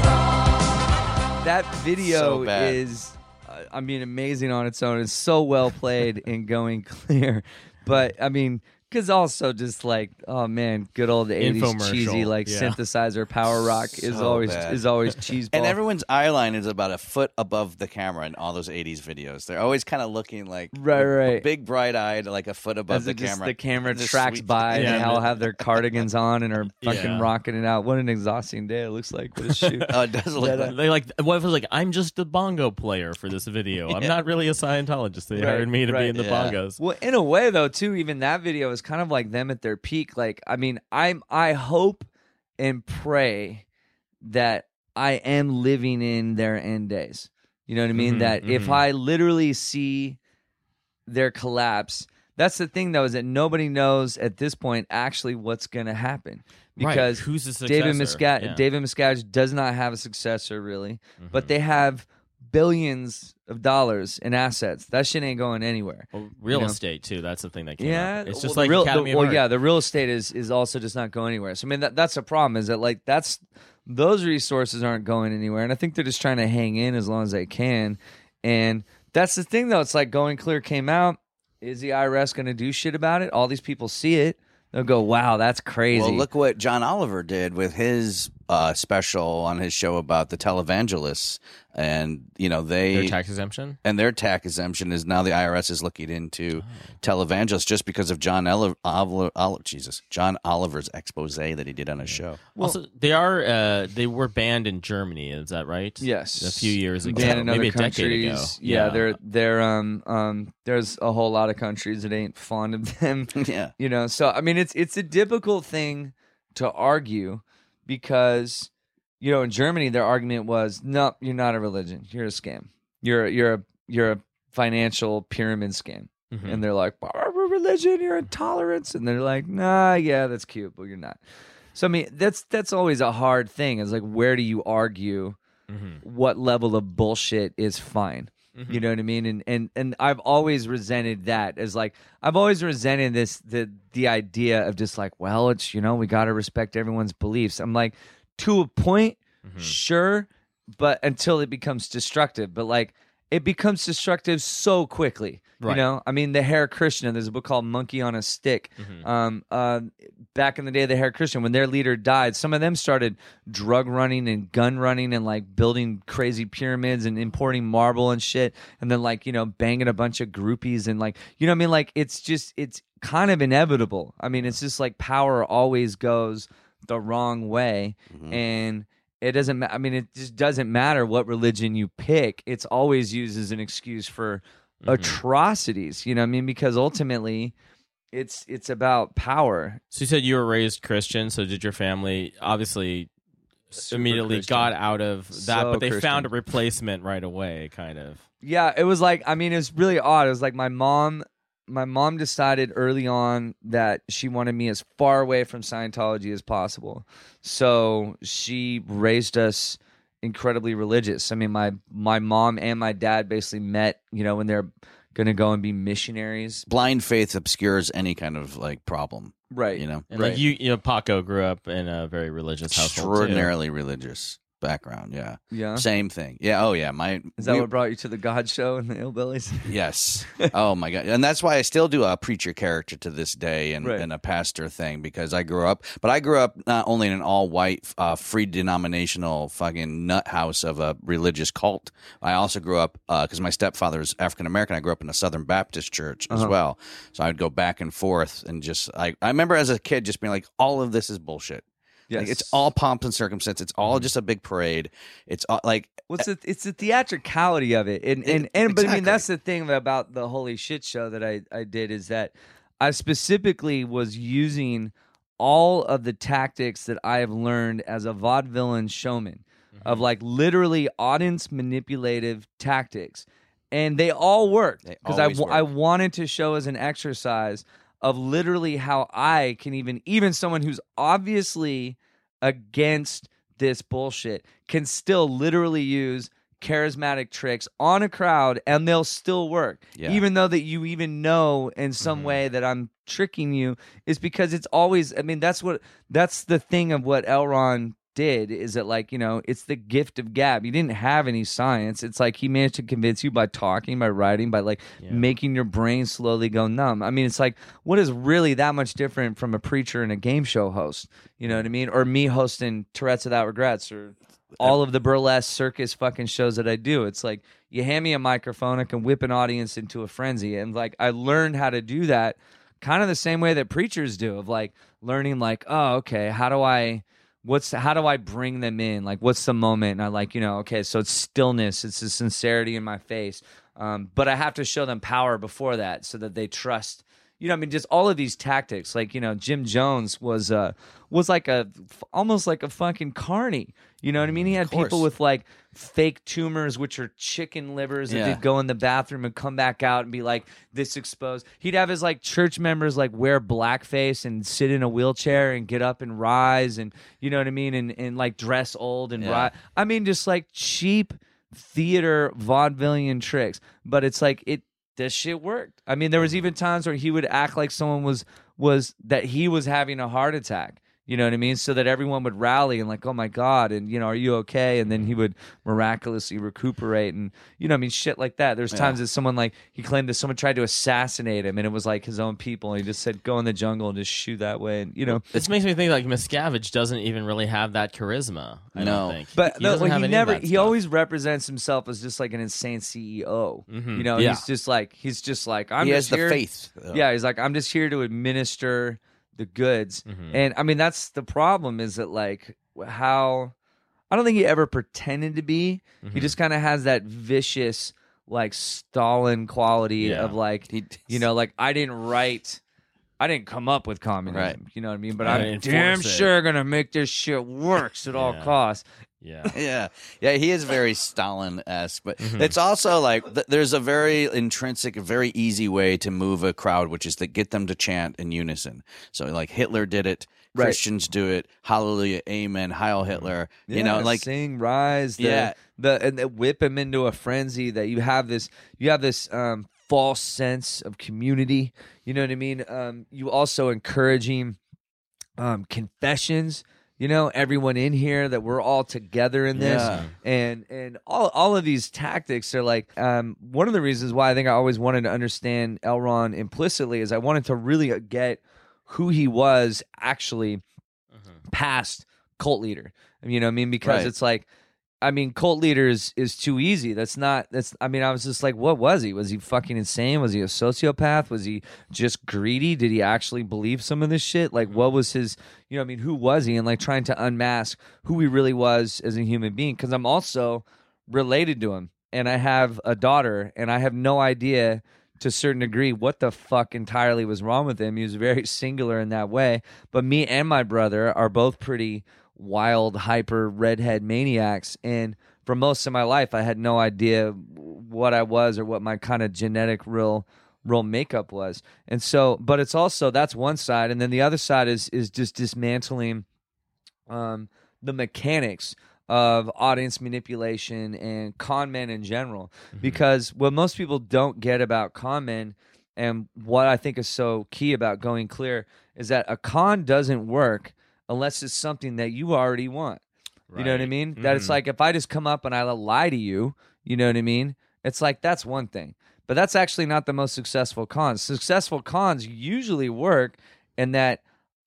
S10: tall.
S8: That video
S7: So bad.
S8: is, uh, I mean, amazing on its own. It's so well played in Going Clear. But, I mean, because also just like, oh man, good old eighties
S5: Infomercial,
S8: cheesy like
S5: yeah.
S8: synthesizer power rock is
S7: So
S8: always
S7: bad.
S8: is always cheese ball.
S7: And everyone's eye line is about a foot above the camera in all those eighties videos. They're always kind of looking like
S8: Right, right.
S7: big, bright eyed, like a foot above
S8: As
S7: the
S8: it just,
S7: camera.
S8: the camera
S7: Just
S8: tracks
S7: sweep-
S8: by and
S5: Yeah,
S8: they all
S5: but-
S8: have their cardigans on and are fucking
S5: Yeah.
S8: rocking it out. What an exhausting day it looks like with a shoot.
S7: Oh, it does look
S8: But, uh,
S7: like.
S5: They like what if it was like I'm just a bongo player for this video. I'm not really a Scientologist. They
S8: Right,
S5: hired me to
S8: right.
S5: be in the
S7: Yeah.
S5: bongos.
S8: Well, in a way, though, too, even that video is kind of like them at their peak. Like, I mean, I'm I hope and pray that I am living in their end days. You know what I mean?
S5: Mhm,
S8: that if
S5: mhm.
S8: I literally see their collapse, that's the thing, though, is that nobody knows at this point actually what's going to happen.
S5: Right.
S8: Because
S5: Who's the
S8: David
S5: successor?
S8: Miscavige,
S5: Yeah.
S8: David Miscavige does not have a successor, really, but
S5: Mhm.
S8: they have billions of dollars in assets. That shit ain't going anywhere.
S5: Well, real
S8: you know?
S5: estate too. That's the thing that came
S8: Yeah,
S5: up. It's
S8: well,
S5: just
S8: the
S5: like
S8: real,
S5: Academy
S8: the,
S5: of
S8: well,
S5: Art.
S8: yeah, the real estate is is also just not going anywhere. So I mean, that that's a problem. Is that like that's those resources aren't going anywhere, and I think they're just trying to hang in as long as they can. And that's the thing, though. It's like Going Clear came out. Is the I R S going to do shit about it? All these people see it. They'll go, "Wow, that's crazy."
S7: Well, look what John Oliver did with his uh, special on his show about the televangelists, and you know they
S5: Their tax exemption.
S7: and their tax exemption is now the I R S is looking into
S5: Oh.
S7: televangelists just because of John Oliver, Oliver, Oliver, Jesus, John Oliver's expose that he did on his show.
S5: also, they are uh, they were banned in Germany. Is that right?
S8: Yes,
S5: a few years ago,
S8: Banned in
S5: maybe a
S8: other
S5: decade ago.
S8: countries. Yeah, they're they're um um. There's a whole lot of countries that ain't fond of them.
S7: Yeah.
S8: You know, so I mean, it's it's a difficult thing to argue because you know in Germany their argument was, no, you're not a religion, you're a scam, you're you're a you're a financial pyramid scam,
S5: Mhm.
S8: and they're like, "Our religion, you're intolerance," and they're like, nah, yeah, that's cute, but you're not. So I mean, that's that's always a hard thing. Is like, where do you argue
S5: Mhm.
S8: what level of bullshit is fine? You know what I mean? And and and I've always resented that as like I've always resented this the the idea of just like, well, it's you know, we gotta respect everyone's beliefs. I'm like, to a point, sure, but until it becomes destructive. But like it becomes destructive so quickly. You
S5: Right.
S8: know? I mean, the Hare Krishna, there's a book called Monkey on a Stick. Um uh back in the day of the Hare Krishna, when their leader died, some of them started drug running and gun running and like building crazy pyramids and importing marble and shit, and then like, you know, banging a bunch of groupies and like, you know what I mean? Like it's just it's kind of inevitable. I mean, it's just like power always goes the wrong way. And it doesn't ma- I mean, it just doesn't matter what religion you pick. It's always used as an excuse for atrocities, you know what I mean? Because ultimately it's it's about power.
S5: So you said you were raised Christian. So did your family obviously
S8: Super
S5: immediately
S8: Christian.
S5: got out of that,
S8: So
S5: but they
S8: Christian.
S5: found a replacement right away, kind of.
S8: Yeah, it was like, I mean, it was really odd. It was like my mom, my mom decided early on that she wanted me as far away from Scientology as possible. So she raised us incredibly religious. I mean, my my mom and my dad basically met, you know, when they're going to go and be missionaries.
S7: Blind faith obscures any kind of like problem.
S8: Right.
S7: You know,
S5: And
S8: Right.
S5: like you, you know, Paco grew up in a very religious household.
S7: extraordinarily religious background. Yeah.
S8: Yeah.
S7: Same thing. Yeah. Oh, yeah. My
S8: Is that
S7: we-
S8: what brought you to the God Show and the Hillbillies?
S7: Yes. Oh my God. And that's why I still do a preacher character to this day and,
S8: Right.
S7: and a pastor thing because I grew up, but I grew up not only in an all white, uh, free denominational fucking nut house of a religious cult. I also grew up, because my stepfather is African American. I grew up in a Southern Baptist church as
S8: Uh-huh.
S7: well. So I would go back and forth and just, I, I remember as a kid just being like, all of this is bullshit.
S8: Yes.
S7: Like, it's all pomp and circumstance. It's all just a big parade. It's all, like,
S8: What's the, it's the theatricality of it, and and,
S7: It-
S8: and but I mean
S7: exactly.
S8: that's the thing about the Holy Shit Show that I I did is that I specifically was using all of the tactics that I have learned as a vaudevillain showman of like literally audience manipulative tactics, and they all worked
S7: They
S8: because I
S7: always
S8: w- I
S7: work.
S8: wanted to show as an exercise of literally how I can even even someone who's obviously against this bullshit can still literally use charismatic tricks on a crowd and they'll still work.
S7: Yeah.
S8: Even though that you even know in some way that I'm tricking you is because it's always I mean that's what that's the thing of what L. Ron did is that like, you know, it's the gift of gab. He didn't have any science. It's like he managed to convince you by talking, by writing, by like making your brain slowly go numb. I mean, it's like, what is really that much different from a preacher and a game show host? You know what I mean? Or me hosting Tourette's Without Regrets or all of the burlesque circus fucking shows that I do. It's like you hand me a microphone, I can whip an audience into a frenzy. And like I learned how to do that kind of the same way that preachers do of like learning like, oh, okay, how do I What's how do I bring them in? Like, what's the moment? And I like, you know, okay, so it's stillness, it's the sincerity in my face, um, but I have to show them power before that, so that they trust. You know, I mean, just all of these tactics. Like, you know, Jim Jones was uh was like a almost like a fucking carny. You know what I mean? He had
S7: course.
S8: people with like fake tumors, which are chicken livers, that
S7: Yeah.
S8: they'd go in the bathroom and come back out and be like this exposed. He'd have his like church members like wear blackface and sit in a wheelchair and get up and rise, and you know what I mean, and and like dress old and
S7: Yeah.
S8: ri- I mean, just like cheap theater vaudevillian tricks. But it's like it. This shit worked. I mean, there was even times where he would act like someone was was that he was having a heart attack. You know what I mean? So that everyone would rally and like, oh my God, and you know, are you okay? And then he would miraculously recuperate, and you know, I mean, shit like that. There's times that someone like he claimed that someone tried to assassinate him, and it was like his own people, and he just said, go in the jungle and just shoot that way, and you know.
S5: This makes me think like Miscavige doesn't even really have that charisma. I
S7: No.
S5: don't think.
S8: But
S5: he
S8: no,
S5: doesn't
S8: like,
S5: have
S8: he
S5: any of
S8: never.
S5: that
S8: He
S5: stuff.
S8: always represents himself as just like an insane C E O. You know,
S5: Yeah.
S8: he's just like he's just like I'm
S7: he
S8: just
S7: has the
S8: here-
S7: faith. though.
S8: Yeah, he's like, I'm just here to administer the goods. And I mean, that's the problem is that, like, how I don't think he ever pretended to be. He just kind of has that vicious, like, Stalin quality
S5: Yeah.
S8: of, like,
S7: He-
S8: you know, like, I didn't write. I didn't come up with communism,
S7: Right.
S8: you know what I mean? But
S5: I
S8: I'm
S5: didn't
S8: damn
S5: enforce it.
S8: sure gonna make this shit works at all
S5: Yeah.
S8: costs.
S5: Yeah.
S7: Yeah, yeah, he is very Stalin-esque, but it's also like th- there's a very intrinsic, very easy way to move a crowd, which is to get them to chant in unison. So, like Hitler did it,
S8: Right.
S7: Christians do it. Hallelujah, Amen, Heil Hitler. You know,
S8: Yeah,
S7: like
S8: sing, rise, the,
S7: Yeah.
S8: the and the whip him into a frenzy. That you have this, you have this um, false sense of community. You know what I mean? Um, you also encouraging um, confessions. You know, everyone in here that we're all together in this,
S7: Yeah.
S8: and and all all of these tactics are like um, one of the reasons why I think I always wanted to understand L. Ron implicitly is I wanted to really get who he was actually past cult leader. You know what I mean? Because
S7: Right.
S8: it's like, I mean, cult leader is, is too easy. That's not, that's, I mean, I was just like, what was he? Was he fucking insane? Was he a sociopath? Was he just greedy? Did he actually believe some of this shit? Like, what was his, you know what I mean? Who was he? And like trying to unmask who he really was as a human being. Cause I'm also related to him and I have a daughter and I have no idea to a certain degree what the fuck entirely was wrong with him. He was very singular in that way. But me and my brother are both pretty wild, hyper, redhead maniacs. And for most of my life, I had no idea what I was or what my kind of genetic real real makeup was. And so, but it's also, that's one side. And then the other side is is just dismantling um, the mechanics of audience manipulation and con men in general. Mm-hmm. Because what most people don't get about con men, and what I think is so key about Going Clear, is that a con doesn't work unless it's something that you already want. Right. You know what I mean? Mm-hmm. That it's like, if I just come up and I lie to you, you know what I mean? It's like, that's one thing. But that's actually not the most successful cons. Successful cons usually work in that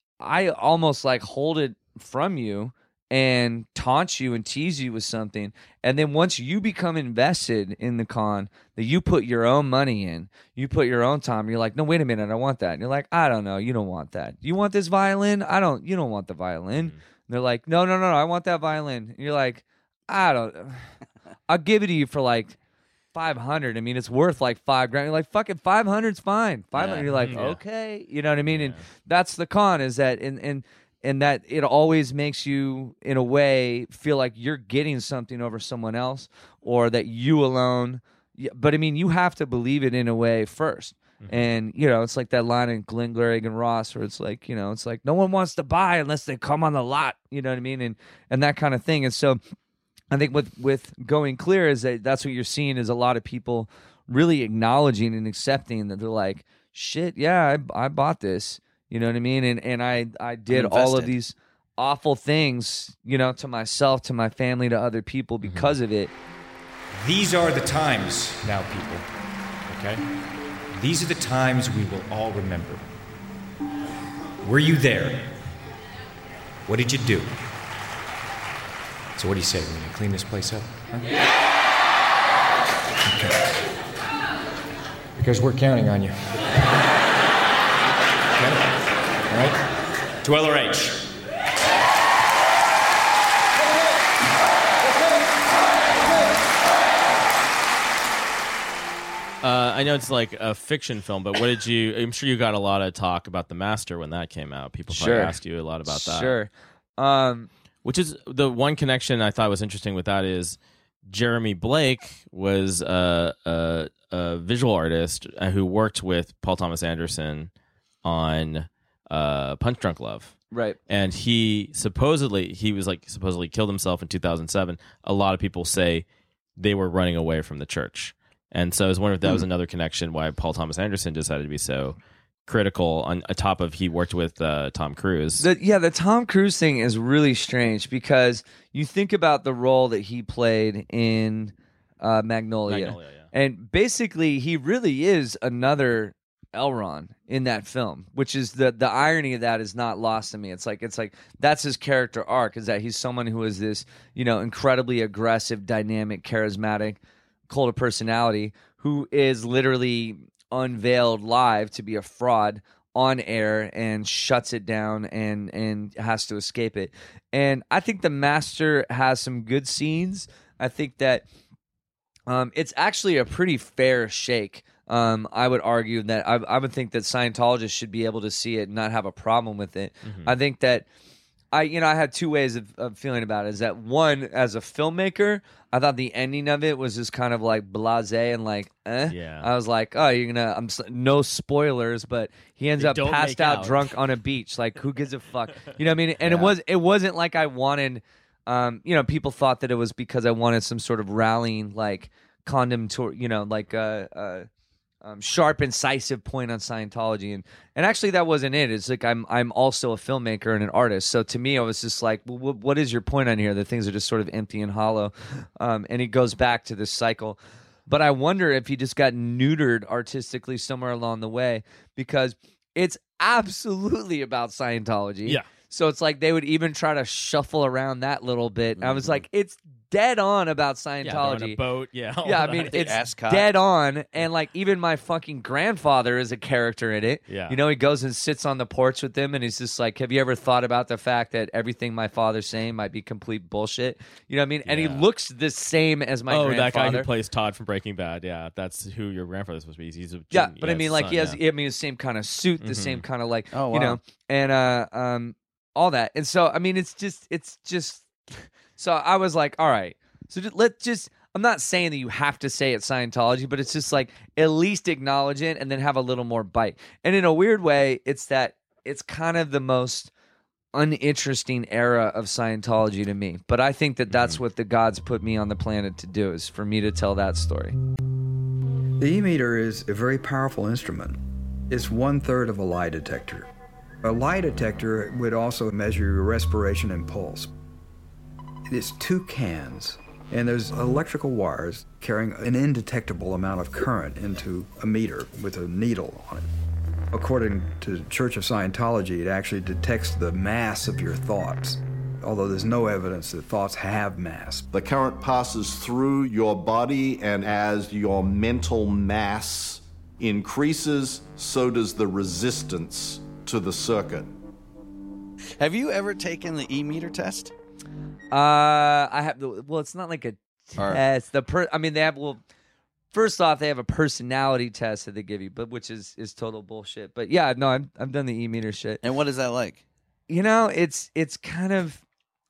S8: I almost like hold it from you and taunt you and tease you with something. And then once you become invested in the con, that you put your own money in, you put your own time, you're like, no, wait a minute, I want that. And you're like, I don't know, you don't want that. You want this violin? I don't, you don't want the violin. Mm-hmm. And they're like, no, no, no, no, I want that violin. And you're like, I don't, I'll give it to you for like five hundred. I mean, it's worth like five grand. You're like, fuck it, five hundred's fine. five hundred, yeah. You're like, yeah. Okay. You know what I mean? Yeah. And that's the con, is that, and, and, and that it always makes you, in a way, feel like you're getting something over someone else, or that you alone. But I mean, you have to believe it in a way first. Mm-hmm. And, you know, it's like that line in Glengarry and Ross where it's like, you know, it's like no one wants to buy unless they come on the lot. You know what I mean? And and that kind of thing. And so I think with, with Going Clear is that that's what you're seeing, is a lot of people really acknowledging and accepting that they're like, shit, yeah, I, I bought this. You know what I mean? And and I, I did all of these awful things, you know, to myself, to my family, to other people because mm-hmm. of it.
S11: These are the times now, people. Okay? These are the times we will all remember. Were you there? What did you do? So what do you say? We're going to clean this place up? Huh? Okay. Because we're counting on you. All right? To L R H.
S5: Uh, I know it's like a fiction film, but what did you... I'm sure you got a lot of talk about The Master when that came out. People probably
S8: sure.
S5: asked you a lot about that.
S8: Sure. Um,
S5: Which is... The one connection I thought was interesting with that is Jeremy Blake was a, a, a visual artist who worked with Paul Thomas Anderson on uh, Punch Drunk Love.
S8: Right.
S5: And he supposedly... He was like supposedly killed himself in two thousand seven. A lot of people say they were running away from the church. And so I was wondering if that was another connection why Paul Thomas Anderson decided to be so critical on, on top of he worked with uh, Tom Cruise.
S8: The, yeah, the Tom Cruise thing is really strange because you think about the role that he played in uh, Magnolia.
S5: Magnolia, yeah.
S8: And basically he really is another Elrond in that film, which is the the irony of that is not lost to me. It's like it's like that's his character arc, is that he's someone who is this, you know, incredibly aggressive, dynamic, charismatic cult of personality who is literally unveiled live to be a fraud on air and shuts it down and and has to escape it. And I think The Master has some good scenes. I think that um, it's actually a pretty fair shake. Um, I would argue that I, I would think that Scientologists should be able to see it and not have a problem with it. Mm-hmm. I think that I, you know, I had two ways of, of feeling about it. Is that one, as a filmmaker, I thought the ending of it was just kind of like blasé and like, eh.
S5: Yeah.
S8: I was like, oh, you're gonna, I'm no spoilers, but he ends
S5: They
S8: up
S5: don't
S8: passed
S5: make
S8: out,
S5: out.
S8: drunk on a beach. Like, who gives a fuck? You know what I mean? And
S5: Yeah.
S8: it was, it wasn't like I wanted. Um, you know, people thought that it was because I wanted some sort of rallying, like condom to, you know, like uh, uh Um, sharp, incisive point on Scientology, and and actually that wasn't it. It's like I'm I'm also a filmmaker and an artist. So to me, I was just like, well, what, what is your point on here? The things are just sort of empty and hollow, um, and it goes back to this cycle. But I wonder if he just got neutered artistically somewhere along the way, because it's absolutely about Scientology.
S5: Yeah.
S8: So it's like they would even try to shuffle around that little bit. And I was like, it's dead on about
S5: Yeah, they're
S8: Scientology.
S5: on a boat. Yeah, all
S8: Yeah, I
S5: that.
S8: mean,
S7: The
S8: it's
S7: ascot.
S8: dead on. And, like, even my fucking grandfather is a character in it.
S5: Yeah.
S8: You know, he goes and sits on the porch with them, and he's just like, have you ever thought about the fact that everything my father's saying might be complete bullshit? You know what I mean? And he
S5: Yeah.
S8: looks the same as my
S5: oh,
S8: grandfather.
S5: that guy who plays Todd from Breaking Bad. Yeah, that's who your grandfather's supposed to be. He's a
S8: Yeah,
S5: gen-
S8: but I mean,
S5: his
S8: like
S5: son,
S8: he has,
S5: yeah.
S8: I mean, the same kind of suit, the
S5: Mhm.
S8: same kind of like,
S7: Oh,
S8: you
S7: wow.
S8: know, and uh, um, all that. And so, I mean, it's just, it's just. So I was like, all right, so just, let's just. I'm not saying that you have to say it's Scientology, but it's just like at least acknowledge it and then have a little more bite. And in a weird way, it's that it's kind of the most uninteresting era of Scientology to me. But I think that that's what the gods put me on the planet to do, is for me to tell that story.
S12: The e-meter is a very powerful instrument. It's one third of a lie detector. A lie detector would also measure your respiration and pulse. It's two cans, and there's electrical wires carrying an indetectable amount of current into a meter with a needle on it. According to Church of Scientology, it actually detects the mass of your thoughts, although there's no evidence that thoughts have mass.
S13: The current passes through your body, and as your mental mass increases, so does the resistance to the circuit.
S7: Have you ever taken the e-meter test?
S8: Uh, I have the well. It's not like a
S7: Or-
S8: test. The per. I mean, they have well. First off, they have a personality test that they give you, but which is is total bullshit. But yeah, no, I've I've done the e-meter shit.
S7: And what is that like?
S8: You know, it's it's kind of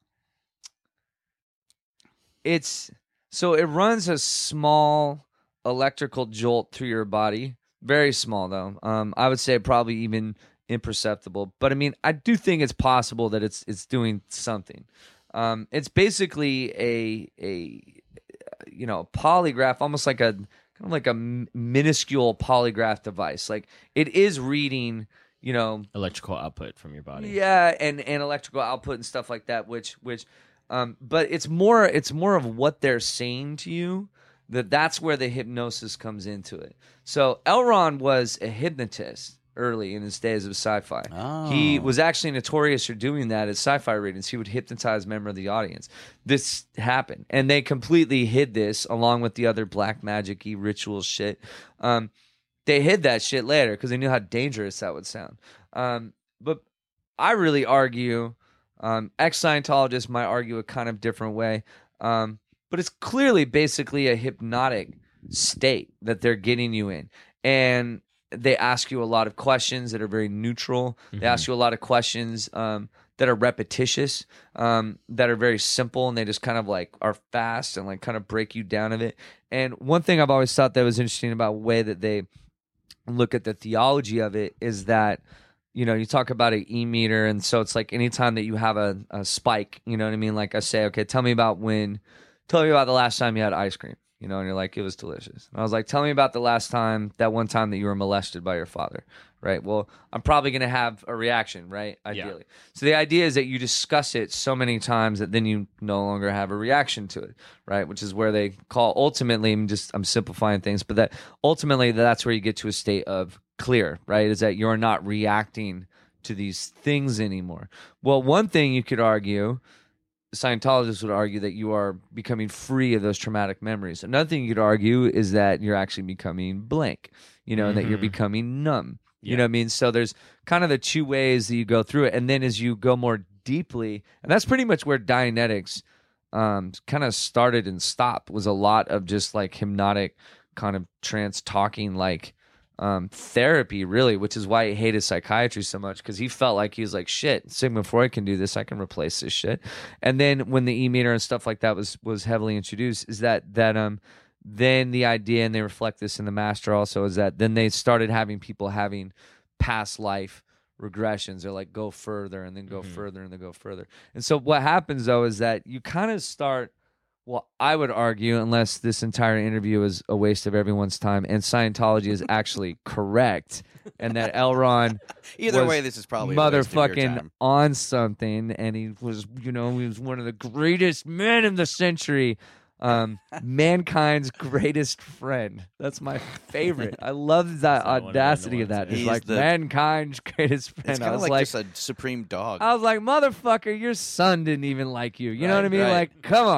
S8: it's so it runs a small electrical jolt through your body, very small though. Um, I would say probably even imperceptible. But I mean, I do think it's possible that it's it's doing something. Um, it's basically a a you know polygraph, almost like a kind of like a m- minuscule polygraph device. Like it is reading, you know,
S5: electrical output from your body.
S8: yeah, and and electrical output and stuff like that. Which which, um, but it's more it's more of what they're saying to you. That that's where the hypnosis comes into it. So L. Ron was a hypnotist early in his days of sci-fi.
S7: Oh.
S8: He was actually notorious for doing that at sci-fi readings. He would hypnotize a member of the audience. This happened, and they completely hid this along with the other black magic-y ritual shit. Um, they hid that shit later because they knew how dangerous that would sound. Um, but I really argue, um, ex-Scientologists might argue a kind of different way, um, but it's clearly basically a hypnotic state that they're getting you in. And they ask you a lot of questions that are very neutral.
S5: Mm-hmm.
S8: They ask you a lot of questions um, that are repetitious, um, that are very simple, and they just kind of like are fast and like kind of break you down of it. And one thing I've always thought that was interesting about the way that they look at the theology of it is that, you know, you talk about an e-meter, and so it's like anytime that you have a, a spike, you know what I mean? Like I say, okay, tell me about when, tell me about the last time you had ice cream. You know, and you're like, it was delicious. And I was like, tell me about the last time, that one time that you were molested by your father, right? Well, I'm probably going to have a reaction, right? Ideally. Yeah. So the idea is that you discuss it so many times that then you no longer have a reaction to it, right? Which is where they call ultimately, I'm just, I'm simplifying things, but that ultimately that's where you get to a state of clear, right? Is that you're not reacting to these things anymore. Well, one thing you could argue, Scientologists would argue that you are becoming free of those traumatic memories. Another thing you could argue is that you're actually becoming blank, you know,
S5: Mm-hmm.
S8: and that you're becoming numb.
S5: Yeah.
S8: You know what I mean? So there's kind of the two ways that you go through it. And then as you go more deeply, and that's pretty much where Dianetics um, kind of started and stopped, was a lot of just like hypnotic kind of trance talking, like um, therapy, really, which is why he hated psychiatry so much, because he felt like he was like, shit, Sigmund Freud can do this, I can replace this shit. And then when the e-meter and stuff like that was was heavily introduced, is that that um then the idea, and they reflect this in the Master also, is that then they started having people having past life regressions, or like go further and then go
S5: Mm-hmm.
S8: further and then go further. And so what happens though is that you kind of start, well, I would argue, unless this entire interview is a waste of everyone's time and Scientology is actually correct, and that L. Ron
S7: Either
S8: was
S7: way, this is probably a waste of your
S8: motherfucking
S7: time.
S8: on something, and he was, you know, he was one of the greatest men in the century. Um, mankind's greatest friend. That's my favorite. I love that audacity of that. It's
S7: He's
S8: like
S7: the-
S8: mankind's greatest friend.
S7: It's
S8: I
S7: kind of
S8: was
S7: like,
S8: like,
S7: just a supreme dog.
S8: I was like, motherfucker, your son didn't even like you. You know
S7: Right,
S8: what I mean?
S7: right.
S8: Like, come on.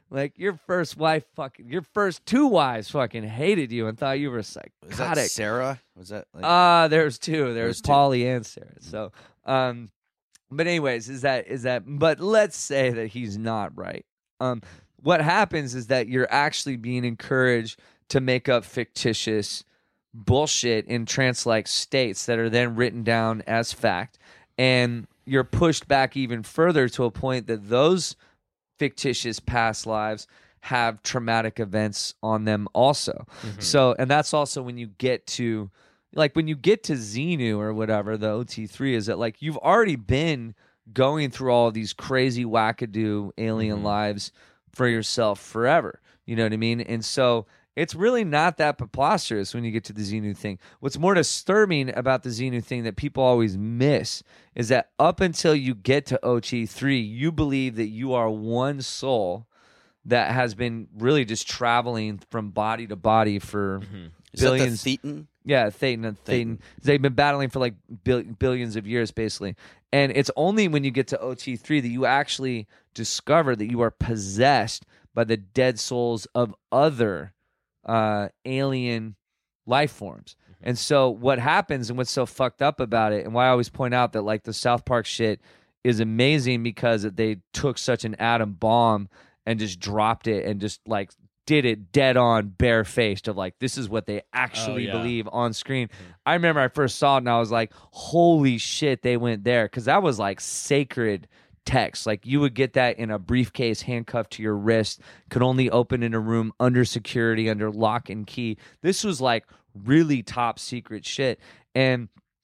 S8: Like your first wife, fucking your first two wives, fucking hated you and thought you were psychotic.
S7: Was that Sarah? Was that? Like,
S8: uh there's two. There's,
S7: There's two.
S8: Polly and Sarah. So, um, but anyways, is that is that? But let's say that he's not right. Um, what happens is that you're actually being encouraged to make up fictitious bullshit in trance-like states that are then written down as fact, and you're pushed back even further to a point that those fictitious past lives have traumatic events on them also. Mm-hmm. So, and that's also when you get to, like when you get to Xenu or whatever, the O T three is that like you've already been going through all of these crazy wackadoo alien mm-hmm. lives for yourself forever. You know what I mean? And so it's really not that preposterous when you get to the Xenu thing. What's more disturbing about the Xenu thing that people always miss is that up until you get to O T three, you believe that you are one soul that has been really just traveling from body to body for
S7: mm-hmm.
S8: billions.
S7: Is that the Thetan?
S8: Yeah, Thetan. Thetan. Thetan. They've been battling for like bil- billions of years, basically. And it's only when you get to O T three that you actually discover that you are possessed by the dead souls of other uh, alien life forms. Mm-hmm. And so what happens and what's so fucked up about it, and why I always point out that like the South Park shit is amazing because they took such an atom bomb and just dropped it and just like did it dead on, barefaced of like, this is what they actually
S5: oh, yeah.
S8: believe on screen. Mm-hmm. I remember I first saw it and I was like, holy shit, they went there. Because that was like sacred text. Like you would get that in a briefcase handcuffed to your wrist, could only open in a room under security, under lock and key. This was like really top secret shit. And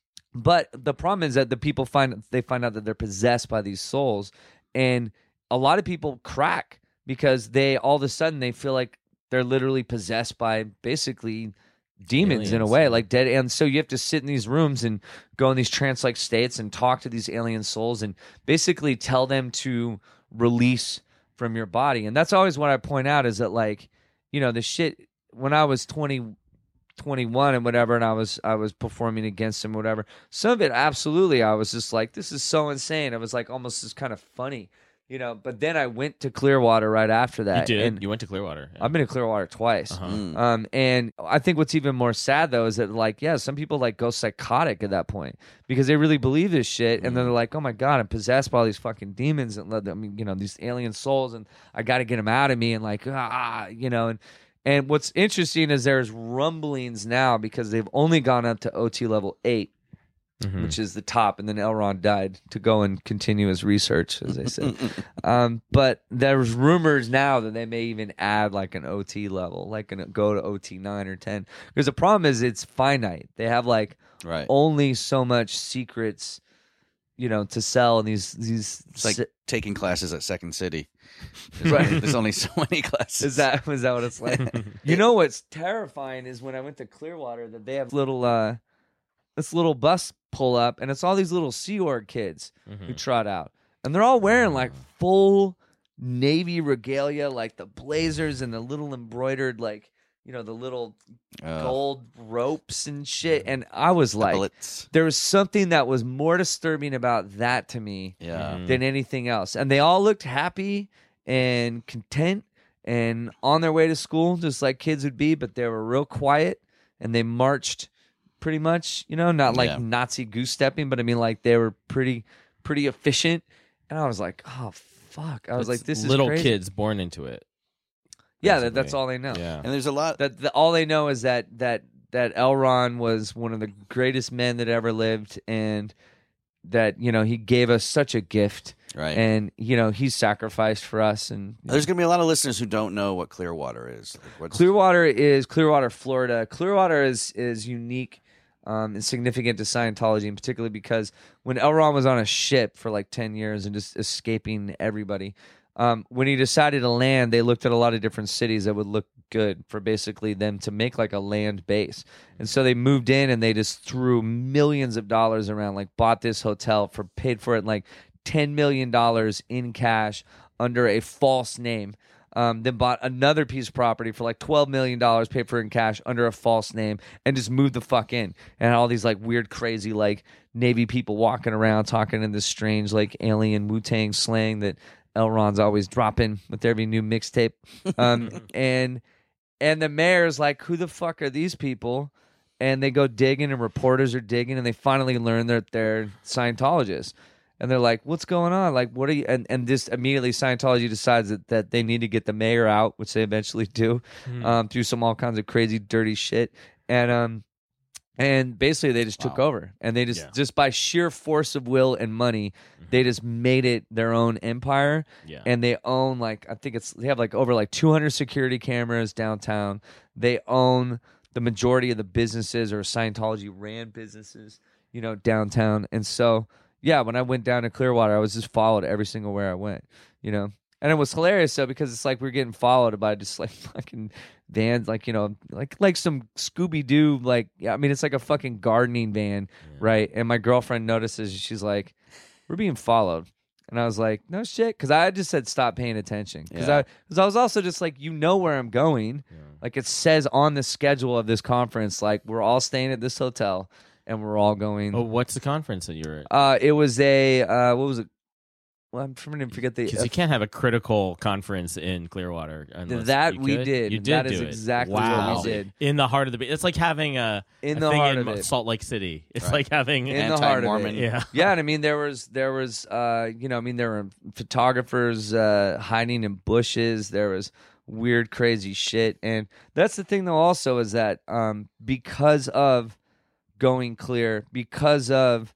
S8: but the problem is that the people find they find out that they're possessed by these souls, and a lot of people crack because they all of a sudden they feel like they're literally possessed by basically demons Aliens. in a way, like dead. And so you have to sit in these rooms and go in these trance-like states and talk to these alien souls and basically tell them to release from your body. And that's always what I point out is that, like, you know, the shit when I was twenty, twenty-one and whatever, and I was I was performing against them, whatever. Some of it, absolutely, I was just like, this is so insane. It was like almost just kind of funny. You know, but then I went to Clearwater right after that.
S5: You did?
S8: And
S5: you went to Clearwater. Yeah.
S8: I've been to Clearwater twice.
S5: Uh-huh.
S8: Mm. Um, and I think what's even more sad, though, is that, like, yeah, some people, like, go psychotic at that point because they really believe this shit. Mm. And then they're like, oh, my God, I'm possessed by all these fucking demons and, I mean, you know, these alien souls, and I got to get them out of me. And, like, ah, you know. And, and what's interesting is there's rumblings now because they've only gone up to O T level eight. Mm-hmm. Which is the top, and then L. Ron died to go and continue his research, as they said. um, but there's rumors now that they may even add like an O T level, like an, go to O T nine or ten. Because the problem is it's finite. They have like
S7: right.
S8: only so much secrets, you know, to sell. And these these
S7: it's like
S8: si-
S7: taking classes at Second City. There's,
S8: right.
S7: only, there's only so many classes.
S8: Is that is that what it's like? You know what's terrifying is when I went to Clearwater that they have little uh, this little bus pull up, and it's all these little Sea Org kids mm-hmm. who trot out, and they're all wearing like full Navy regalia, like the blazers and the little embroidered, like, you know, the little uh, gold ropes and shit. And I was like,
S7: bullets.
S8: There was something that was more disturbing about that to me
S7: yeah.
S8: than anything else. And they all looked happy and content and on their way to school, just like kids would be, but they were real quiet, and they marched pretty much, you know, not like
S7: yeah.
S8: Nazi goose stepping, but I mean, like, they were pretty, pretty efficient. And I was like, oh fuck! I was
S5: it's
S8: like, this is
S5: little
S8: crazy.
S5: kids born into it.
S8: Yeah, that, that's all they know.
S5: Yeah,
S7: and there's a lot
S8: that the, all they know is that that that L. Ron was one of the greatest men that ever lived, and that, you know, he gave us such a gift.
S7: Right.
S8: And, you know, he's sacrificed for us. And
S7: there's going to be a lot of listeners who don't know what Clearwater is. Like, what's...
S8: Clearwater is Clearwater, Florida. Clearwater is is unique um, and significant to Scientology, and particularly because when L. Ron was on a ship for like ten years and just escaping everybody, um, when he decided to land, they looked at a lot of different cities that would look good for basically them to make like a land base. And so they moved in and they just threw millions of dollars around, like bought this hotel for, paid for it like ten million dollars in cash under a false name. Um, then bought another piece of property for like twelve million dollars, paid for it in cash under a false name, and just moved the fuck in. And all these like weird, crazy, like Navy people walking around talking in this strange, like alien Wu-Tang slang that L. Ron's always dropping with every new mixtape. Um, and and the mayor's like, who the fuck are these people? And they go digging, and reporters are digging, and they finally learn that they're Scientologists. And they're like, what's going on? Like, what are you? And, and this immediately Scientology decides that, that they need to get the mayor out, which they eventually do, mm. um, through some all kinds of crazy, dirty shit. And um, and basically they just wow. took over. And they just, yeah. just by sheer force of will and money, mm-hmm. they just made it their own empire.
S5: Yeah.
S8: And they own, like, I think it's, they have like over like two hundred security cameras downtown. They own the majority of the businesses, or Scientology ran businesses, you know, downtown. And so, yeah, when I went down to Clearwater, I was just followed every single where I went, you know. And it was hilarious, though, because it's like we we're getting followed by just like fucking vans, like, you know, like like some Scooby Doo, like, yeah, I mean, it's like a fucking gardening van, yeah. right? And my girlfriend notices, she's like, we're being followed. And I was like, no shit, because I just said stop paying attention. Because yeah. I, cause I was also just like, you know where I'm going. Yeah. Like it says on the schedule of this conference, like we're all staying at this hotel. And we're all going.
S5: Oh, what's the conference that you were at?
S8: Uh, it was a uh, what was it? Well, I'm trying to forget the.
S5: Because uh, you can't have a critical conference in Clearwater.
S8: That
S5: you
S8: we
S5: could.
S8: did.
S5: You did.
S8: That
S5: do
S8: is
S5: it.
S8: exactly
S5: wow.
S8: what we did.
S5: In the heart of the. It's like having a
S8: in
S5: a
S8: the
S5: thing
S8: heart
S5: in
S8: of it.
S5: Salt Lake City. It's
S7: right.
S5: like having
S8: in the heart of it.
S5: Yeah,
S8: yeah. And I mean, there was there was uh, you know, I mean, there were photographers uh, hiding in bushes. There was weird, crazy shit, and that's the thing, though. Also, is that um, because of going clear, because of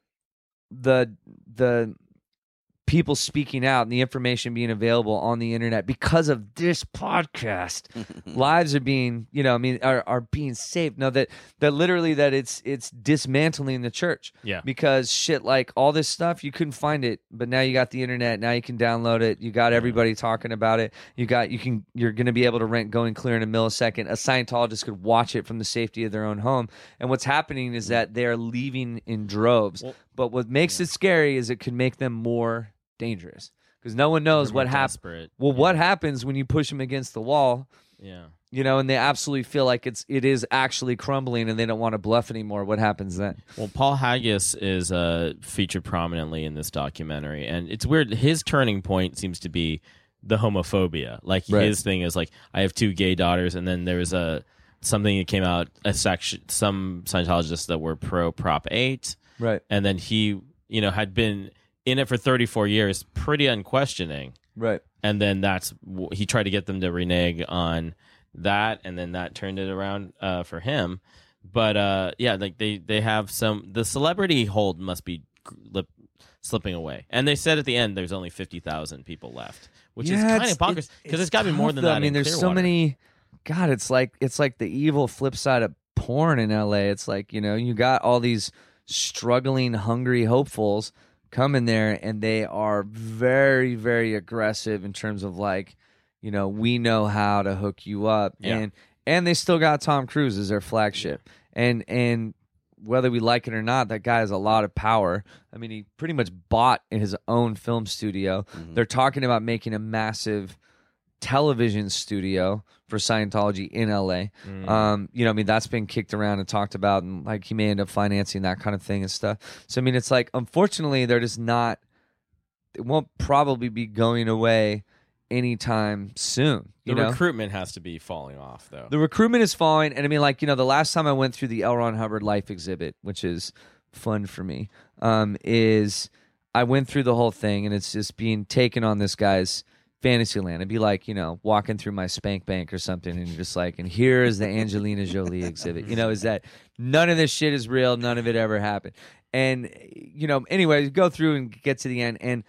S8: the the people speaking out and the information being available on the internet, because of this podcast, lives are being, you know, I mean, are, are being saved. No, that that literally that it's it's dismantling the church.
S5: Yeah.
S8: Because shit, like all this stuff, you couldn't find it, but now you got the internet. Now you can download it. You got everybody talking about it. You got you can you're going to be able to rent Going Clear in a millisecond. A Scientologist could watch it from the safety of their own home. And what's happening is that they are leaving in droves. Well, but what makes yeah. it scary is it could make them more dangerous, because no one knows what happens. Well, yeah. what happens when you push them against the wall?
S5: Yeah,
S8: you know, and they absolutely feel like it's it is actually crumbling, and they don't want to bluff anymore. What happens then?
S5: Well, Paul Haggis is uh, featured prominently in this documentary, and it's weird. His turning point seems to be the homophobia. Like
S8: right.
S5: his thing is like, I have two gay daughters, and then there was a something that came out, a section, some Scientologists that were pro Prop eight,
S8: right,
S5: and then he, you know, had been in it for thirty-four years, pretty unquestioning.
S8: Right.
S5: And then that's, he tried to get them to renege on that, and then that turned it around uh, for him. But uh, yeah, like they, they have some, the celebrity hold must be lip, slipping away. And they said at the end there's only fifty thousand people left, which
S8: yeah,
S5: is kind of bonkers, because it's got to be more than
S8: though.
S5: that.
S8: I mean,
S5: in
S8: there's
S5: Clearwater.
S8: so many, God, it's like, it's like the evil flip side of porn in L A. It's like, you know, you got all these struggling, hungry hopefuls come in there, and they are very, very aggressive in terms of like, you know, we know how to hook you up,
S5: yeah.
S8: and and they still got Tom Cruise as their flagship, and and whether we like it or not, that guy has a lot of power. I mean, he pretty much bought his own film studio. Mm-hmm. They're talking about making a massive television studio for Scientology in L A. Mm. Um, you know, I mean, that's been kicked around and talked about, and like he may end up financing that kind of thing and stuff. So, I mean, it's like, unfortunately, they're just not, it won't probably be going away anytime soon. You
S5: the
S8: know?
S5: recruitment has to be falling off, though.
S8: The recruitment is falling. And I mean, like, you know, the last time I went through the L. Ron Hubbard Life exhibit, which is fun for me, um, is I went through the whole thing, and it's just being taken on this guy's Fantasyland. It'd be like, you know, walking through my Spank Bank or something, and you're just like, and here is the Angelina Jolie exhibit. You know, is that none of this shit is real, none of it ever happened. And, you know, anyway, go through and get to the end, and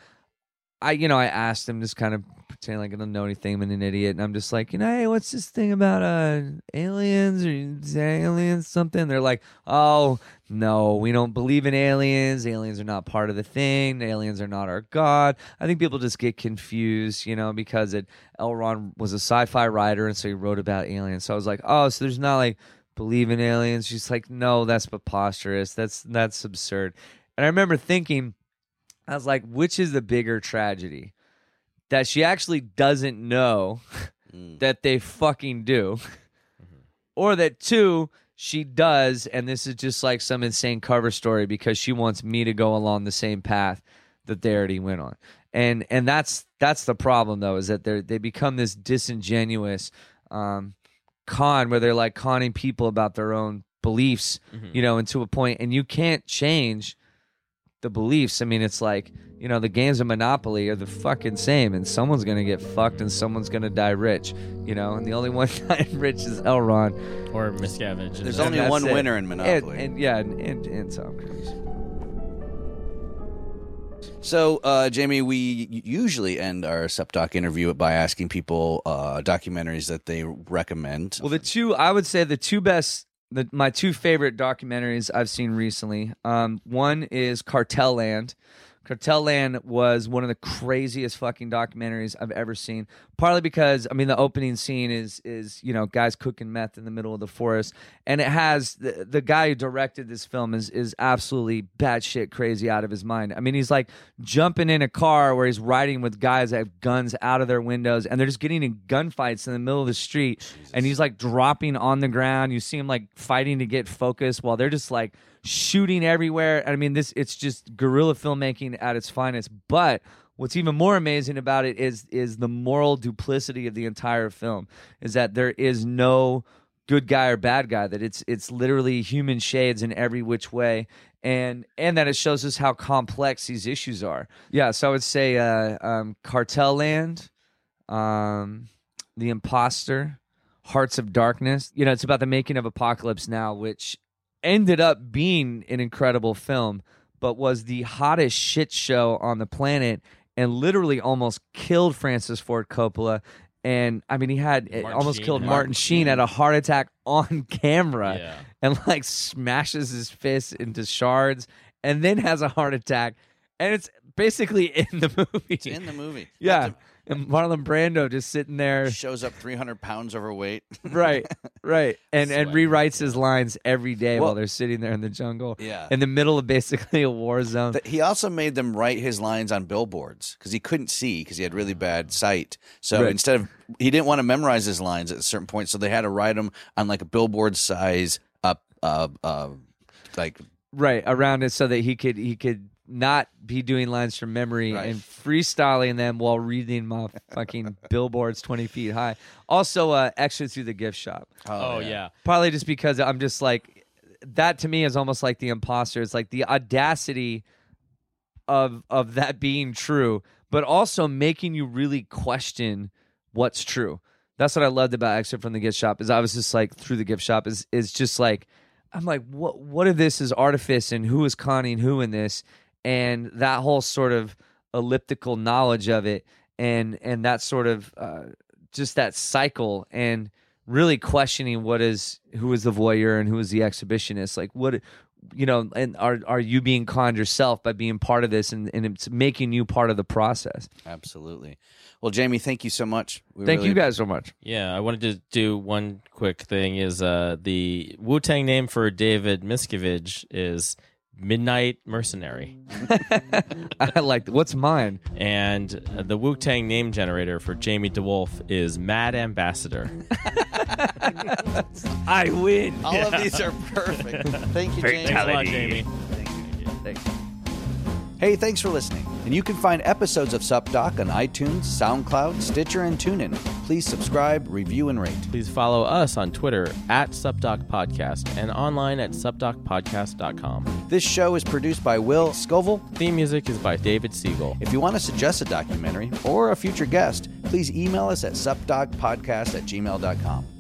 S8: I, you know, I asked him, just kind of pretending like I don't know anything, I'm an idiot, and I'm just like, you know, hey, what's this thing about uh aliens or aliens something? They're like, oh, no, we don't believe in aliens. Aliens are not part of the thing. Aliens are not our God. I think people just get confused, you know, because it, L. Ron was a sci-fi writer, and so he wrote about aliens. So I was like, oh, so there's not like believe in aliens. She's like, no, that's preposterous. That's that's absurd. And I remember thinking, I was like, which is the bigger tragedy? That she actually doesn't know mm. that they fucking do. Mm-hmm. Or that, two, she does, and this is just like some insane cover story because she wants me to go along the same path that they already went on. And and that's that's the problem, though, is that they they become this disingenuous um, con where they're like conning people about their own beliefs, mm-hmm. you know, and to a point, and you can't change the beliefs. I mean, it's like, you know, the games of Monopoly are the fucking same, and someone's gonna get fucked and someone's gonna die rich, you know, and the only one dying rich is Elrond
S5: or Miscavige.
S7: There's only one it. winner in Monopoly,
S8: and, and yeah, and, and, and Tom Cruise.
S7: So, uh, Jamie, we usually end our SupDoc interview by asking people uh, documentaries that they recommend.
S8: Well, the two I would say the two best. The, my two favorite documentaries I've seen recently. Um, one is Cartel Land. Cartel Land was one of the craziest fucking documentaries I've ever seen. Partly because, I mean, the opening scene is, is you know, guys cooking meth in the middle of the forest. And it has, the, the guy who directed this film is is absolutely batshit crazy out of his mind. I mean, he's like jumping in a car where he's riding with guys that have guns out of their windows. And they're just getting in gunfights in the middle of the street. Jesus. And he's like dropping on the ground. You see him like fighting to get focus while they're just like shooting everywhere. I mean, this it's just guerrilla filmmaking at its finest. But what's even more amazing about it is is the moral duplicity of the entire film. Is that there is no good guy or bad guy. That it's it's literally human shades in every which way, and and that it shows us how complex these issues are. Yeah, so I would say uh, um, Cartel Land, um, The Imposter, Hearts of Darkness. You know, it's about the making of Apocalypse Now, which ended up being an incredible film, but was the hottest shit show on the planet and literally almost killed Francis Ford Coppola. And I mean, he had it almost
S5: Sheen.
S8: killed
S5: Martin
S8: Martin Sheen at a heart attack on camera,
S5: Yeah.
S8: and like smashes his fist into shards and then has a heart attack. And it's basically in the movie.
S7: It's in the movie.
S8: Yeah. And Marlon Brando just sitting there.
S7: Shows up three hundred pounds overweight.
S8: Right, right. And and
S5: Sweating.
S8: rewrites his lines every day
S7: Well-
S8: while they're sitting there in the jungle.
S7: Yeah.
S8: In the middle of basically a war zone.
S7: Th- He also made them write his lines on billboards because he couldn't see because he had really bad sight. So
S8: Right.
S7: instead of, he didn't want to memorize his lines at a certain point, so they had to write them on like a billboard size up, uh, uh, like
S8: Right, around it so that he could he could not be doing lines from memory
S7: Right.
S8: and freestyling them while reading them off fucking billboards twenty feet high. Also, uh, Extra Through the Gift Shop.
S5: Oh, yeah.
S8: Partly just because I'm just like, that to me is almost like The Imposter. It's like the audacity of of that being true, but also making you really question what's true. That's what I loved about Exit from the Gift Shop. Is I was just like, through the gift shop is is just like, I'm like, what what if this is artifice and who is conning who in this, and that whole sort of elliptical knowledge of it, and and that sort of uh, just that cycle, and really questioning what is who is the voyeur and who is the exhibitionist. Like, what, you know, and are are you being conned yourself by being part of this, and, and it's making you part of the process.
S7: Absolutely. Well, Jamie, thank you so much. We
S8: Thank
S7: really-
S8: you guys so much.
S5: Yeah, I wanted to do one quick thing. Is uh, the Wu-Tang name for David Miscavige is Midnight Mercenary.
S8: I like that. What's mine?
S5: And uh, the Wu-Tang name generator for Jamie DeWolf is Mad Ambassador.
S8: I win.
S7: All of these are perfect. Thank you, Jamie.
S5: Thanks a lot, Jamie.
S8: Thanks.
S7: Hey, thanks for listening. And you can find episodes of SupDoc on iTunes, SoundCloud, Stitcher, and TuneIn. Please subscribe, review, and rate.
S5: Please follow us on Twitter at SupDoc Podcast and online at supdoc podcast dot com.
S7: This show is produced by Will Scoville.
S5: Theme music is by David Siegel.
S7: If you want to suggest a documentary or a future guest, please email us at supdocpodcast at gmail dot com.